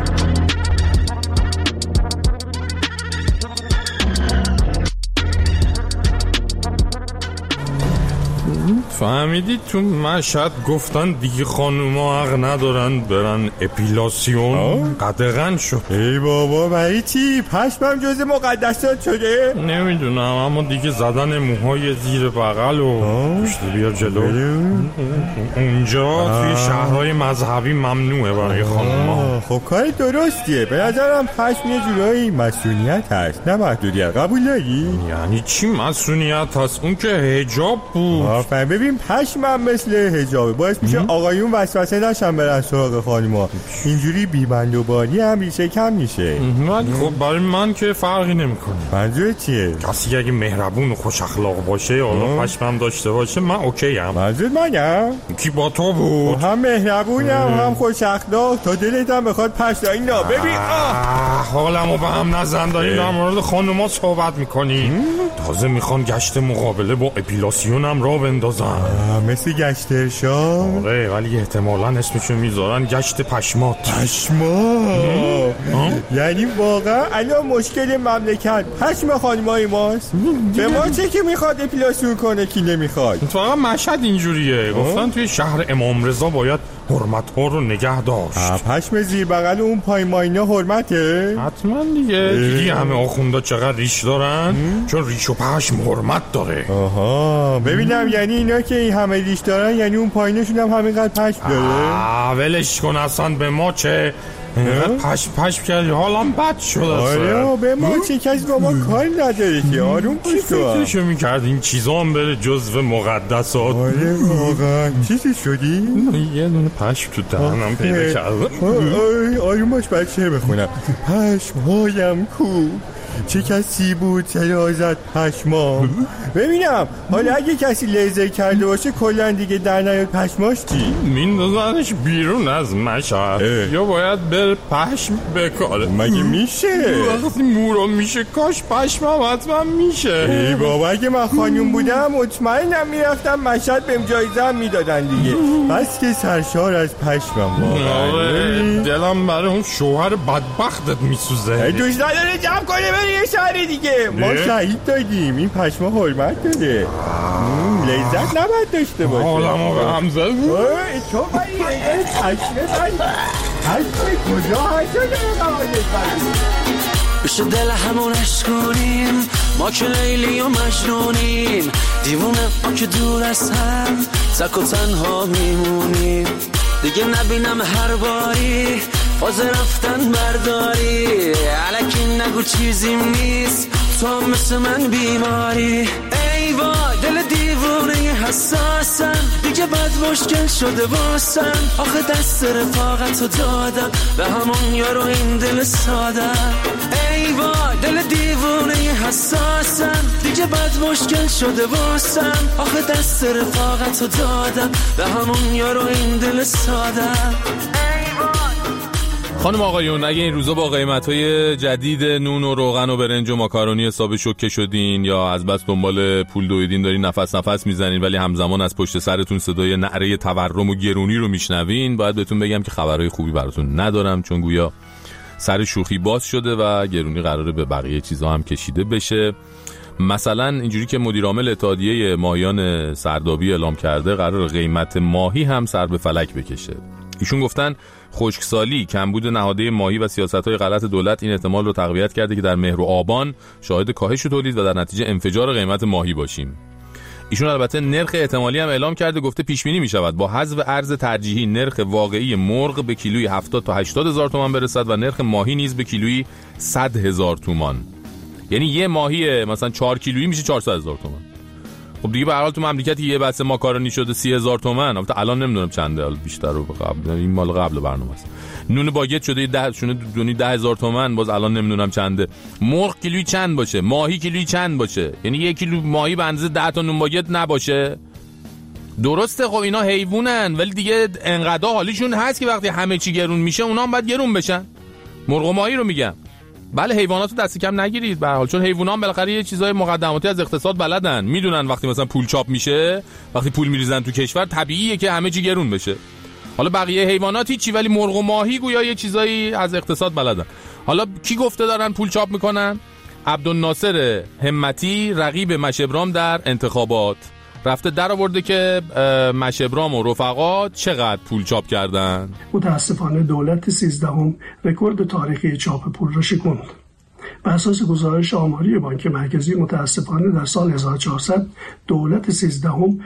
فهمیدید تو مشهد گفتن دیگه خانوما حق ندارن برن اپیلاسیون؟ قدغن شد. ای بابا برای چی؟ پشمم جز مقدسات شده؟ نمیدونم، اما دیگه زدن موهای زیر بغل و پشت بیار جلو اونجا توی شهرهای مذهبی ممنوعه برای خانوما. خب کار درستیه. به نظرم پشم یه جورایی مسئولیت هست نه محدودیت. قبول داری؟ یعنی چی مسئولیت هست؟ اون که حجاب بود. آفرین. ببین ببین پشمم مثل حجابه، باعث میشه آقایون وسوسه نشن برن سراغ خانوما، اینجوری بیبند و باری هم ریشه کم میشه. خب برای من که فرقی نمیکنه. منظور چیه؟ کسی اگه مهربون و خوش اخلاق باشه یا پشمم داشته باشه من اوکی ام. منظور منم؟ کی با تو بود؟ هم مهربونم هم خوش اخلاق، تا دلت هم بخواد پشت اینا. ببین حالمو به هم نزن، داریم در مورد خانوما صحبت میکنی. تازه میخوان گشت مقابله با اپیلاسیونم را بندازن. مثل گشت ارشاد؟ آره ولی احتمالاً اسمشو میذارن گشت پشمات. پشمات؟ یعنی واقعا الان مشکل مملکت پشم خانمای ماست؟ به ما چه که میخواد اپیلاسیون کنه کی نمیخواد؟ فقط مشهد اینجوریه، گفتن توی شهر امام رضا باید حرمت ها رو نگه داشت. پشم زیر بغل اون پای ماینا حرمته؟ حتما دیگه. دیدی همه آخوندا چقدر ریش دارن؟ چون ریش و پشم حرمت داره. آها ببینم یعنی اینا که این همه ریش دارن یعنی اون پایینشون هم همینقدر پشم داره؟ آه ولش کن، اصلا به ما چه؟ پشم پشم کردی حالم بد شد. آره به ما چه، کسی با ما کاری نداره که. آروم باش تو. فکرشو میکرد این چیزا هم بره جزو مقدسات. آره واقعا چیزی شدی؟ یه دونه پشم تو دهنم پیدا کردم. آروم باش بچه بخونم. پشم هایم کو چه کسی بود سرازت پشما. ببینم حالا اگه کسی لیزر کرده باشه کلن دیگه در نیاد پشماش چی؟ میندازنش بیرون از مشهد یا باید بر پشم بکاره؟ مگه میشه؟ وقتی مورا میشه کاش پشمم حتما میشه. ای بابا اگه من خانوم بودم مطمئنم میرفتم مشهد بهم جایزه هم میدادن دیگه. بس که سرشار از پشمم واقعا. دلم برای اون شوهر بدبختت میسوزه. دوست نداره جمع کنه یه شهری دیگه. ما شهید دادیم، این پشما حرمت داره، لذت نباید داشته باشه. حالمو به هم زد. تو باید پشمه باید پشمه کجا هشته بشه دل همونش کنیم، ما که لیلی و مجنونیم، دیوونه ما که دور از هم تک و تنها میمونیم. دیگه نبینم هر باری فاز رفتن برداری، الکی نگو چیزیم نیست تو هم مثل من بیماری. ای وای دل دیوونه حساسم، دیگه بد مشکل شده واسم، آخه دست رفاقتو دادم به همون یارو این دل سادم. ای وای دل دیوونه حساسم، دیگه بد مشکل شده واسم، آخه دست رفاقتو دادم به همون یارو این دل سادم. خانم آقایون اگه این روزا با قیمت‌های جدید نون و روغن و برنج و ماکارونی حساب شوکه شدین یا از بس دنبال پول دویدین دارین نفس نفس میزنین ولی همزمان از پشت سرتون صدای نعره تورم و گرونی رو میشنوین، باید بهتون بگم که خبرهای خوبی براتون ندارم، چون گویا سر شوخی باز شده و گرونی قراره به بقیه چیزا هم کشیده بشه. مثلا اینجوری که مدیر عامل اتحادیه ماهیان سردابی اعلام کرده قرار قیمت ماهی هم سر به فلک بکشه. ایشون گفتن خشکسالی، کمبود نهاده ماهی و سیاست‌های غلط دولت این احتمال رو تقویت کرده که در مهر و آبان شاهد کاهش تولید و در نتیجه انفجار قیمت ماهی باشیم. ایشون البته نرخ احتمالی هم اعلام کرده، گفته پیش بینی می‌شود با حذف ارز ترجیحی نرخ واقعی مرغ به کیلویی هفتاد تا هشتاد هزار تومان برسد و نرخ ماهی نیز به کیلویی صد هزار تومان. یعنی یه ماهی مثلا چهار کیلویی میشه چهارصد هزار تومان. خب دیگه به هر حال تو مملکت یه بسته ماکارونی شده سی هزار تومان. البته الان نمیدونم چنده، الان بیشتر رو قبل، این مال قبل برنامه است. نون باگت شده ده شونه دونی ده هزار تومان، باز الان نمیدونم چنده. مرغ کیلویی چند باشه، ماهی کیلویی چند باشه، یعنی یک کیلو ماهی به اندازه ده تا نون باگت نباشه. درسته خب اینا حیوانن ولی دیگه انقدر حالیشون هست که وقتی همه چی گرون میشه اونا هم باید گرون بشن. مرغ و ماهی رو میگم. بله حیواناتو دست کم نگیرید به هر حال، چون حیوانات بالاخره یه چیزای مقدماتی از اقتصاد بلدن، میدونن وقتی مثلا پول چاپ میشه، وقتی پول میریزن تو کشور طبیعیه که همه چی گرون بشه. حالا بقیه حیوانات هیچی ولی مرغ و ماهی گویا یه چیزایی از اقتصاد بلدن. حالا کی گفته دارن پول چاپ میکنن؟ عبدالناصر همتی رقیب مشبرام در انتخابات رفته در آورده که مشبرام و رفقا چقدر پول چاپ کردن. متاسفانه دولت سیزدهم رکورد تاریخی چاپ پول را شکوند. بر اساس گزارش آماری بانک مرکزی متاسفانه در سال هزار و چهارصد دولت سیزدهم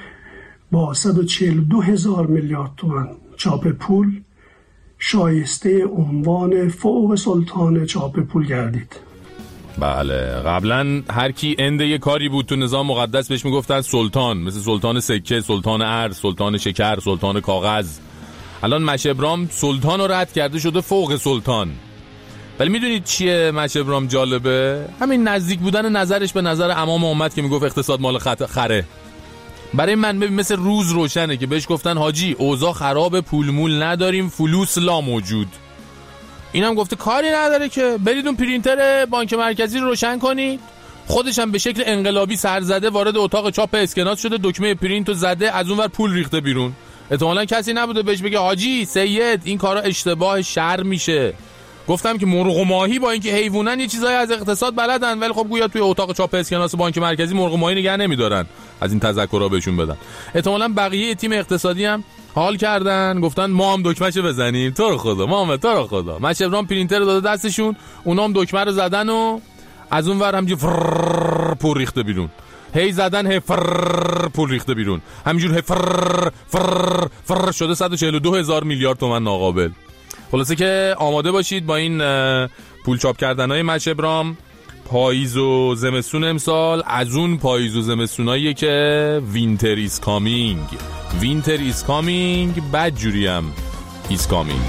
با صد و چهل و دو هزار میلیارد تومان چاپ پول شایسته عنوان فوق سلطان چاپ پول گردید. بله قبلا هر کی اند یه کاری بود تو نظام مقدس بهش میگفتن سلطان، مثل سلطان سکه، سلطان ارز، سلطان شکر، سلطان کاغذ. الان مشبرام سلطان رو رد کرده شده فوق سلطان. ولی میدونید چیه مشبرام جالبه؟ همین نزدیک بودن نظرش به نظر امام امت که میگفت اقتصاد مال خره. برای من مثل روز روشنه که بهش گفتن حاجی اوضاع خراب، پول مول نداریم، فلوس لا موجود. اینم گفته کاری نداره که برید اون پرینتر بانک مرکزی رو روشن کنید. خودش هم به شکل انقلابی سرزده وارد اتاق چاپ اسکناس شده، دکمه پرینتو زده، از اونور پول ریخته بیرون. احتمالاً کسی نبوده بهش بگه حاجی سید این کارا اشتباه، شر میشه. گفتم که مرغ و ماهی با اینکه حیوانن یه چیزایی از اقتصاد بلدن، ولی خب گویا توی اتاق چاپ اسکناس بانک مرکزی مرغ و ماهی نگه نمیدارن، از این تذکرها بهشون بدن. احتمالاً بقیه تیم اقتصادی هم حال کردن، گفتن ما هم دکمه‌شو بزنیم، تو رو خدا ما هم تو رو خدا. مشبرام پرینتر داده دستشون، اونا هم دکمه رو زدن و از اون ور همینجور پول ریخته بیرون. هی زدن هی فر پول ریخته بیرون، همینجور هی فر فر فر شده صد و چهل و دو هزار میلیارد تومان ناقابل. خلاصه که آماده باشید با این پول چاپ کردنای مشبرام. پاییز و زمستون امسال از اون پاییز و زمستوناییه که وینتر ایز کامینگ. وینتر ایز کامینگ، بد جوریم ایز کامینگ.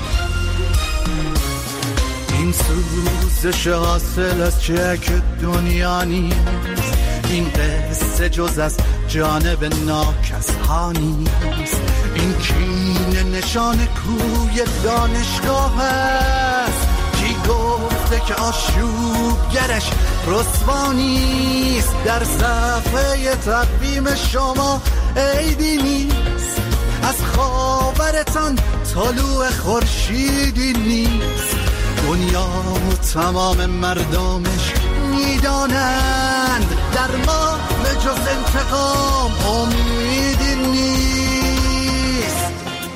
این سوزش حاصل از چک دنیا نیست، این قصه جز از جانب ناکس ها نیست، این کینه نشان کوی دانشگاه است. کی گفته که آشوبگرش رسوا نیست؟ در صفحه تقویم شما عیدی نیست، از خاورتان طلوع خورشیدی نیست. دنیا و تمام مردمش میدانند در ما به جز انتقام امیدی نیست.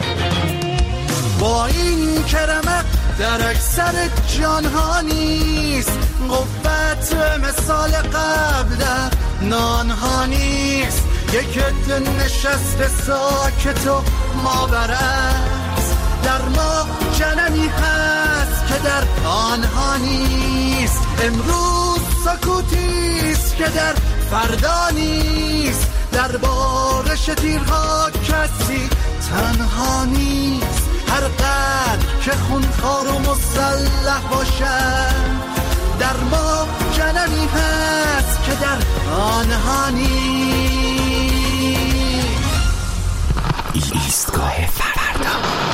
با این کرمق در اکثر جانها نیست، قوت مثال قبل در نانها نیست. یک عده نشسته ساکت و ماورست، در ما جنمی هست که در آنها نیست. امروز سکوتیست که در فردا نیست، در بارش تیرها کسی تنها نیست. هر قدر که خونخوار و مسلح باشد، در ما جنمی هست که در آنها نیست. ایستگاه فردا.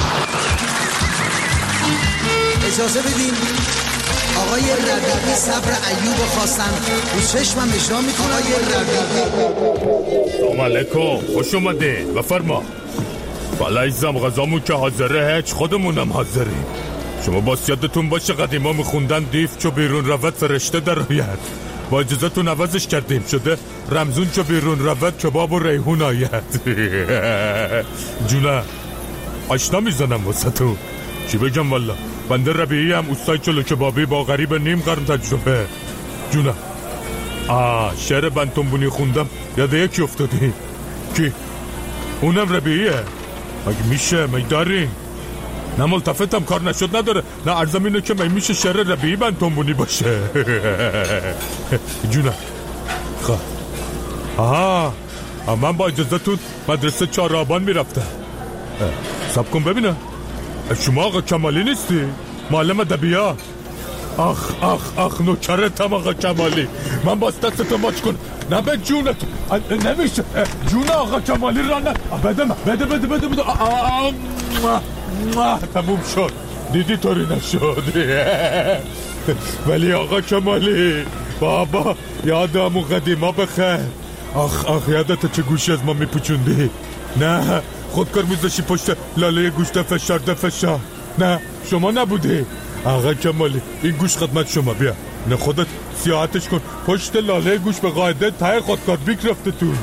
اجازه بدین آقای ربیعی صبر ایوب خواستن رو چشمم اجرا میکنه. آقای ربیعی سلام علیکم، خوش اومدین، بفرما. بالا ایزم غذامون که حاضره، هیچ خودمونم حاضریم. شما باید باشه قدیما میخوندن دیف چو بیرون روت فرشته در آید. با اجازتون عوضش کردیم، شده رمزون چو بیرون روت کباب و ریحون آید. جونه آشنا میزنم واسه تو، چی بگم والا. بنده ربیعی هم اوستای چلو کبابی با غریب نیم قرن تجربه. جونه آه شعر بنتونبونی خوندم یاد یکی افتادی. کی؟ اونم ربیعیه. مگه میشه؟ مگه داری؟ نه ملتفتم کار نشد نداره، نه عرضم اینه که مگه میشه شعر ربیعی بنتونبونی باشه. جونه خواه آها من با اجازتون مدرسه چهار آبان میرفتم. سب کن ببینم، شما آقا کمالی نیستی؟ معلم ادبیات؟ آخ آخ آخ نوکرتم آقا کمالی، من باز دستتو ماچ کن. نه به جونت نمیشه، جون آقا کمالی را نه. بده من بده بده بده بده. تموم شد، دیدی طوری نشد. ولی آقا کمالی بابا یادمون قدیما بخیر. آخ آخ یادت چه گوشی از ما میپوچوندی؟ نه خودکار میذاشی پشت لاله گوشت فشارده فشار. نه شما نبودی آقا کمالی، این گوش خدمت شما. بیا نه خودت سیاحتش کن، پشت لاله گوش به قاعده تای خودکار بیک رفته تو.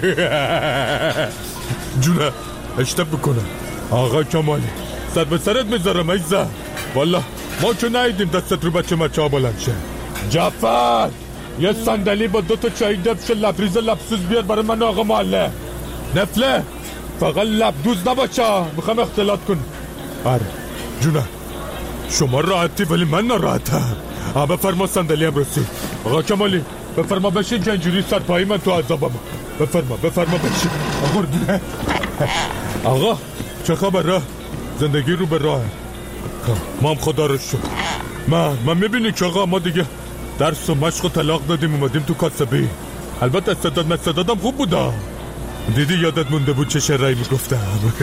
جونه اشتب بکنم آقا کمالی، سر به سرت میذارم ایزا. والا ما که نایدیم دستت رو بچه مچه ها بلند شه. جعفر یه صندلی با دوتا چایی دبش لبریز لبسوز بیار برای من آقا معلم. نفله فقط لبدوز نباچه، میخوام اختلاط کن. آره جونه شما راحتی ولی من ناراحتم. آبه فرما صندلی هم رسید. آقا کمالی بفرما بشین که اینجوری سرپایی من تو عذابم. بفرما بفرما بشین. آقا آقا چه خبر راه؟ زندگی رو به راه. ما هم خدا رو شکر. من من میبینی که آقا ما دیگه درس و مشق و طلاق دادیم اومدیم تو کاسبی. البته استعداد مستعدادم خوب بودا. دیدی یادت مونده بود چه شرعی میگفتم.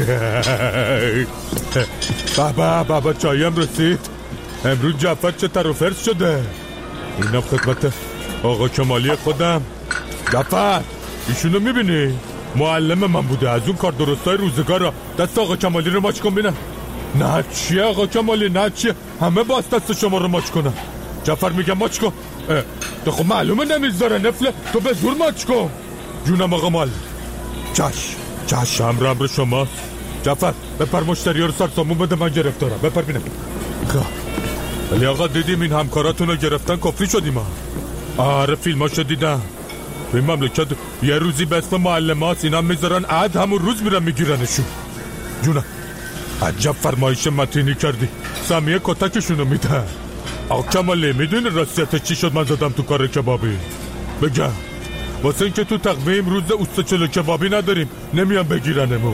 بابا بابا چایم رسید. امروز جعفر چه تر و فرس شده. اینم خدمت آقا کمالی خودم. جعفر ایشونو میبینی؟ معلم من بوده. از اون کار درستای روزگار را دست آقا کمالی رو ماچ کن بینم. نه چیه آقا کمالی نه چیه؟ همه باز دست شما رو ماچ کنم. جعفر میگم ماچ کن. تو خب معلومه نمیذاره نفله. تو به زور ماچ کن. جونم آقا معلم. چش چش امر امر شماست. جعفر بپر مشتری رو سر سامون بده من گرفتارم. بپر بینم. ولی آقا دیدیم این همکاراتون رو گرفتن کفری شدیم ها. آره فیلماشو دیدم. این مملکت یه روزی به اسم معلمات اینا میذارن عد همون روز میرن میگیرنشون. جونم عجب فرمایش متینی کردی. سمیه کتکشونو میده. آقا کمالی میدونی راستیت چی شد من زدم تو کار کبابی؟ بگم واسه این که تو تقویم روز اوستا چلو کبابی نداریم نمیان بگیرنمون.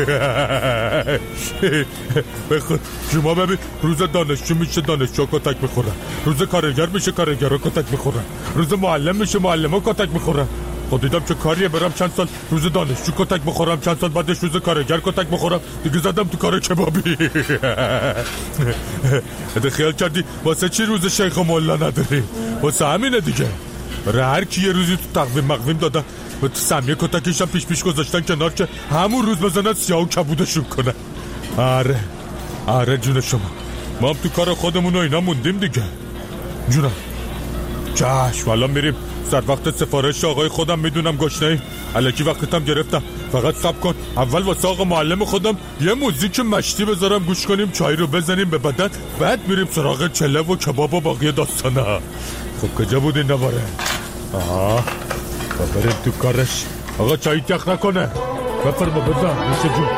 بخود شما ببین روز دانشجو میشه دانشجو کتک میخورن، روز کارگر میشه کارگرها کتک میخورن، روز معلم میشه معلمها کتک میخورن. خود دیدم چه کاریه برم چند سال روز دانشجو کتک بخورم، چند سال بعدش روز کارگر کتک بخورم، دیگه زدم تو کار کبابی. ده خیال کردی واسه چی روز شیخ و مولا نداری؟ واسه همینه دیگه. برای هر کی یه روزی تو تقویم مقویم دادن و تو سمیه کتکش هم پیش پیش گذاشتن کنار که همون روز بزنن سیاه و کبودشون کنن. آره آره جون شما ما هم تو کار خودمون و اینا موندیم دیگه. جونم چشم الان میریم سر وقت سفارش آقای خودم میدونم گشنه‌ای الکی وقتم گرفتم. فقط صبر کن اول واسه آقا معلم خودم یه موزیک مشتی بذارم گوش کنیم چای رو بزنیم به بدن، بعد میریم سراغ چله و کباب و باقی داستانه. خب کجا بود این نواره؟ آها با بریم تو کارش. آقا چایی تخ نکنه بفرما بزن میشه جون.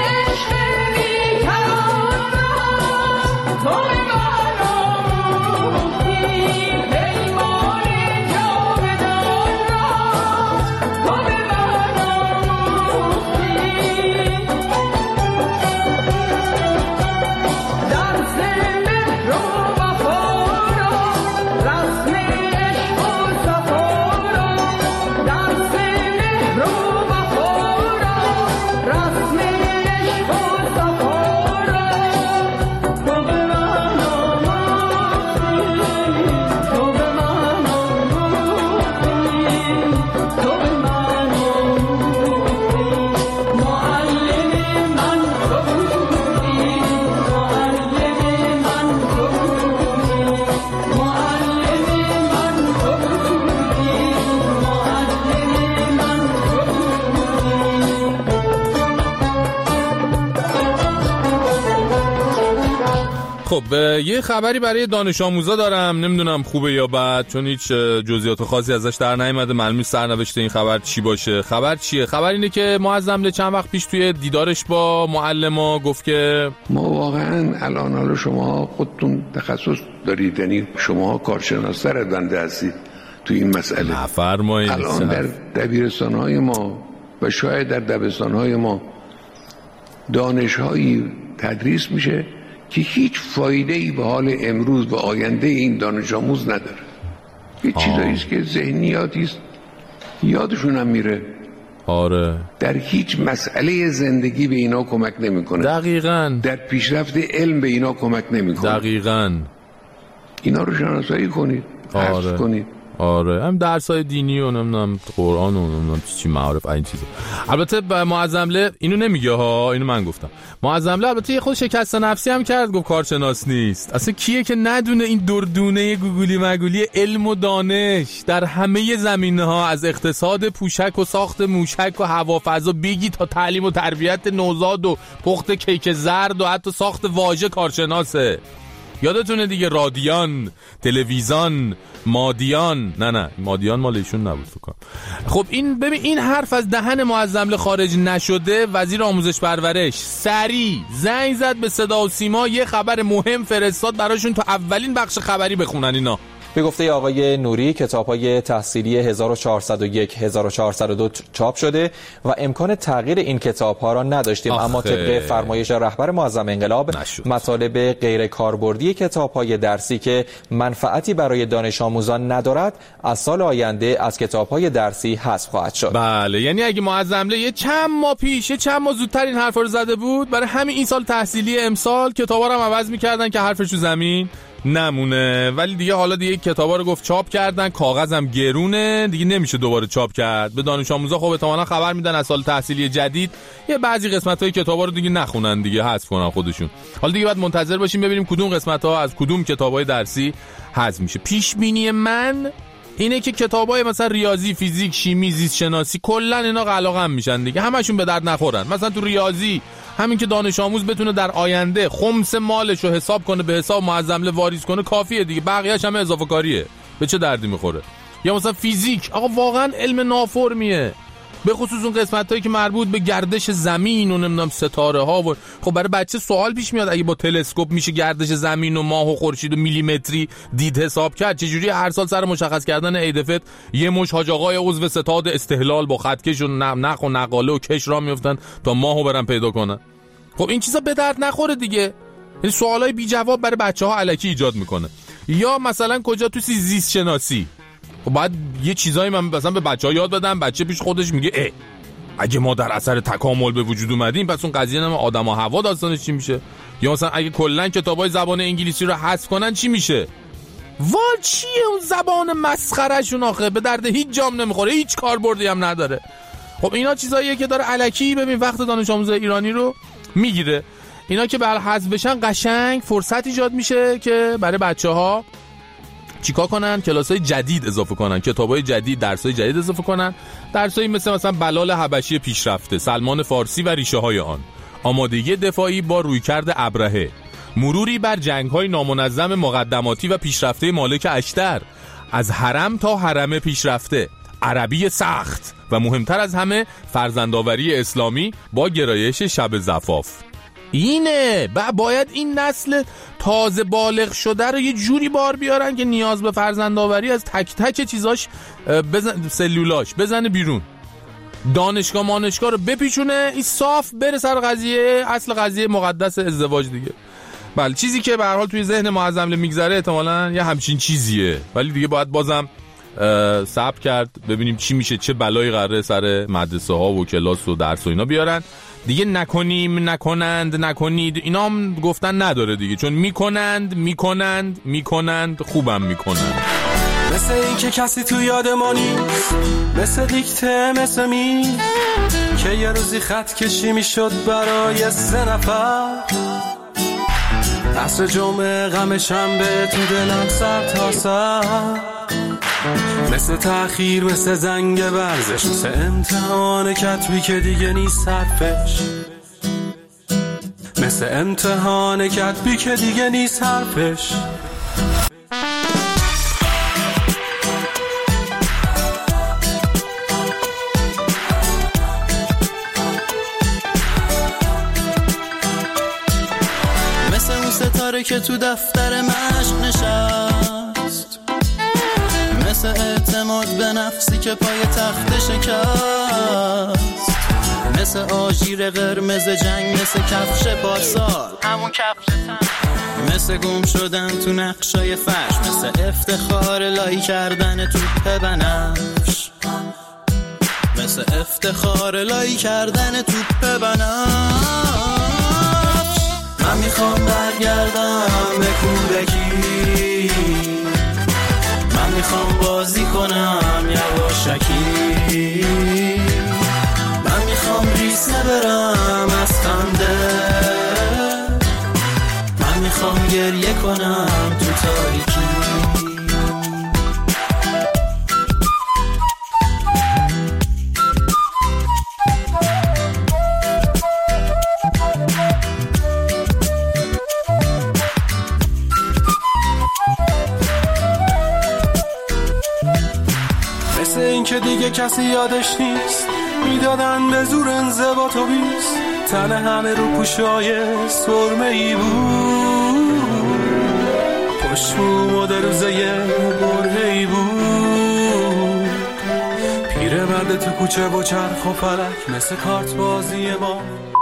خب یه خبری برای دانش آموزا دارم، نمیدونم خوبه یا بد چون هیچ جزئیات خاصی ازش در نیامده، معلومه سرنوشت این خبر چی باشه. خبر چیه؟ خبر اینه که معظم چند وقت پیش توی دیدارش با معلما گفت که ما واقعا الان حالا شما خودتون تخصص دارید، یعنی شما کارشناس‌تر بنده هستید تو این مسئله. نفرمایید. الان در دبیرستان‌های ما و شاید در دبستان‌های ما دانش‌هایی تدریس میشه که هیچ فایده‌ای به حال امروز و آینده این دانش آموز نداره. یه چیزایی است که ذهنیاتی است یادشون هم میره. آره. در هیچ مسئله زندگی به اینا کمک نمیکنه. دقیقاً. در پیشرفت علم به اینا کمک نمیکنه. دقیقاً. اینا رو شناسایی کنید. آره. حفظ کنید. آره هم درسای دینی و نمیدونم قرآن و نمیدونم چی معارف این چیزا. البته با معظمله اینو نمیگه ها، اینو من گفتم. معظمله البته یه خود شکست نفسی هم کرد، گفت کارشناس نیست. اصلا کیه که ندونه این دردونه گوگلی مگولی علم و دانش در همه زمینه‌ها، از اقتصاد پوشک و ساخت موشک و هوافضا بگی تا تعلیم و تربیت نوزاد و پخت کیک زرد و حتی ساخت واژه کارشناسه. یادتونه دیگه رادیان، تلویزیون، مادیان، نه نه مادیان مال ایشون نبود فکر کنم. خب این ببین این حرف از دهن معظمله خارج نشده، وزیر آموزش پرورش سری زنگ زد به صدا و سیما، یه خبر مهم فرستاد براشون تو اولین بخش خبری بخونن اینا. به گفته آقای نوری کتاب‌های تحصیلی هزار و چهارصد و یک هزار و چهارصد و دو چاپ شده و امکان تغییر این کتاب‌ها را نداشتیم. آخه. اما طبق فرمایش رهبر معظم انقلاب نشد. مطالب غیر کاربردی کتاب‌های درسی که منفعتی برای دانش آموزان ندارد از سال آینده از کتاب‌های درسی حذف خواهد شد. بله، یعنی اگه معظم یه چند ماه پیش چند ماه زودتر این حرفا رو زده بود، برای همین این سال تحصیلی امسال کتابا رو هم عوض می‌کردن که حرفش رو زمین نمونه. ولی دیگه حالا دیگه کتابا رو گفت چاپ کردن، کاغذم گرونه، دیگه نمیشه دوباره چاپ کرد. به دانش آموزا خب احتمالاً خبر میدن از سال تحصیلی جدید یه بعضی قسمت‌های کتابا رو دیگه نخونن، دیگه حذف کنن خودشون. حالا دیگه باید منتظر باشیم ببینیم کدوم قسمت‌ها از کدوم کتابای درسی حذف میشه. پیش بینی من اینه که کتابای مثلا ریاضی، فیزیک، شیمی، زیست شناسی کلا اینا قلقم میشن دیگه، همشون به درد نخورن. مثلا تو ریاضی همین که دانش آموز بتونه در آینده خمس مالش رو حساب کنه، به حساب معظم واریز کنه کافیه دیگه، بقیه‌اش همه اضافه کاریه، به چه دردی میخوره. یا مثلا فیزیک، آقا واقعا علم نافرمیه، به خصوص اون قسمتایی که مربوط به گردش زمین و نمیدونم ستاره ها و خب برای بچه سوال پیش میاد اگه با تلسکوپ میشه گردش زمین و ماه و خورشید و میلیمتری دید حساب کرد، چجوری هر سال سر مشخص کردن ایدفت یه مش حاج آقای عضو ستاد استهلال با خطکش و نخ و نقاله و کش را میافتن تا ماهو برن پیدا کنن؟ خب این چیزا به درد نخوره دیگه، این سوالای بی جواب برای بچه‌ها الکی ایجاد میکنه. یا مثلا کجا تو زیست شناسی خب بعد یه چیزایی من مثلا به بچه‌ها یاد بدم، بچه پیش خودش میگه اه اگه ما در اثر تکامل به وجود اومدیم پس اون قضیه نام آدم و حوا داستانش چی میشه؟ یا مثلا اگه کلا کتابای زبان انگلیسی رو حذف کنن چی میشه؟ وال چیه اون زبان مسخرهشون آخه، به درد هیچ جام نمیخوره، هیچ کاربردی هم نداره. خب اینا چیزاییه که داره الکی ببین وقت دانش آموز ایرانی رو میگیره. اینا که بر حذف بشن قشنگ فرصت ایجاد میشه که برای بچه‌ها چیکار کنن؟ کلاسای جدید اضافه کنن، کتابای جدید، درسای جدید اضافه کنن، درسایی مثل مثلا بلال حبشی پیشرفته، سلمان فارسی و ریشه های آن، آمادگی دفاعی با رویکرد ابرهه، مروری بر جنگ‌های نامنظم مقدماتی و پیشرفته مالک اشتر، از حرم تا حرم پیشرفته، عربی سخت و مهمتر از همه فرزندآوری اسلامی با گرایش شب زفاف. اینه با باید این نسل تازه بالغ شده رو یه جوری بار بیارن که نیاز به فرزندآوری از تک تک چیزاش بزن، سلولاش بزنه بیرون، دانشگاه مانشگاه رو بپیچونه، این صاف بره سر قضیه اصل قضیه مقدس ازدواج دیگه. بله چیزی که به هر حال توی ذهن معظم میگذره احتمالاً یه همچین چیزیه، ولی دیگه باید بازم صبر کرد ببینیم چی میشه، چه بلایی قراره سر مدرسه ها و کلاس و درس و اینا بیارن دیگه. نکنیم نکنند نکنید اینا هم گفتن نداره دیگه، چون میکنند میکنند میکنند خوبم میکنند. مثل این که کسی تو یاد ما نیست، مثل دیکته مثل می که یه روزی خط کشی میشد برای سه نفر، عصر جمعه غم شنبه تو دلم سر تا سر، مثل تأخیر مثل زنگ ورزش، مثل امتحان کتبی که دیگه نیست حرفش، مثل امتحان کتبی که دیگه نیست حرفش. مثل اون ستاره که تو دفتر مشق نشست، مثل اعتماد به نفسی که پای تخت شکست، مثل آژیر قرمز جنگ، مثل کفش پارسال همون کفش تن، مثل گم شدن تو نقشای فرش، مثل افتخار لای کردن توپ بنفش، مثل افتخار لای کردن توپ بنفش. من میخوام برگردم به کودکی، من میخوام بازی کنم یواشکی، من میخوام ریس نبرم از خنده، من میخوام گریه کنم تو تاریکی. مثل این که دیگه کسی یادش نیست، میدادن به زور انضباط و بیست، تن همه رو پوشای سرمه‌ای بود، پشمو در روزه برهی بود، پیره مرد تو کوچه با چرخ و فلک مثل کارت بازی ما.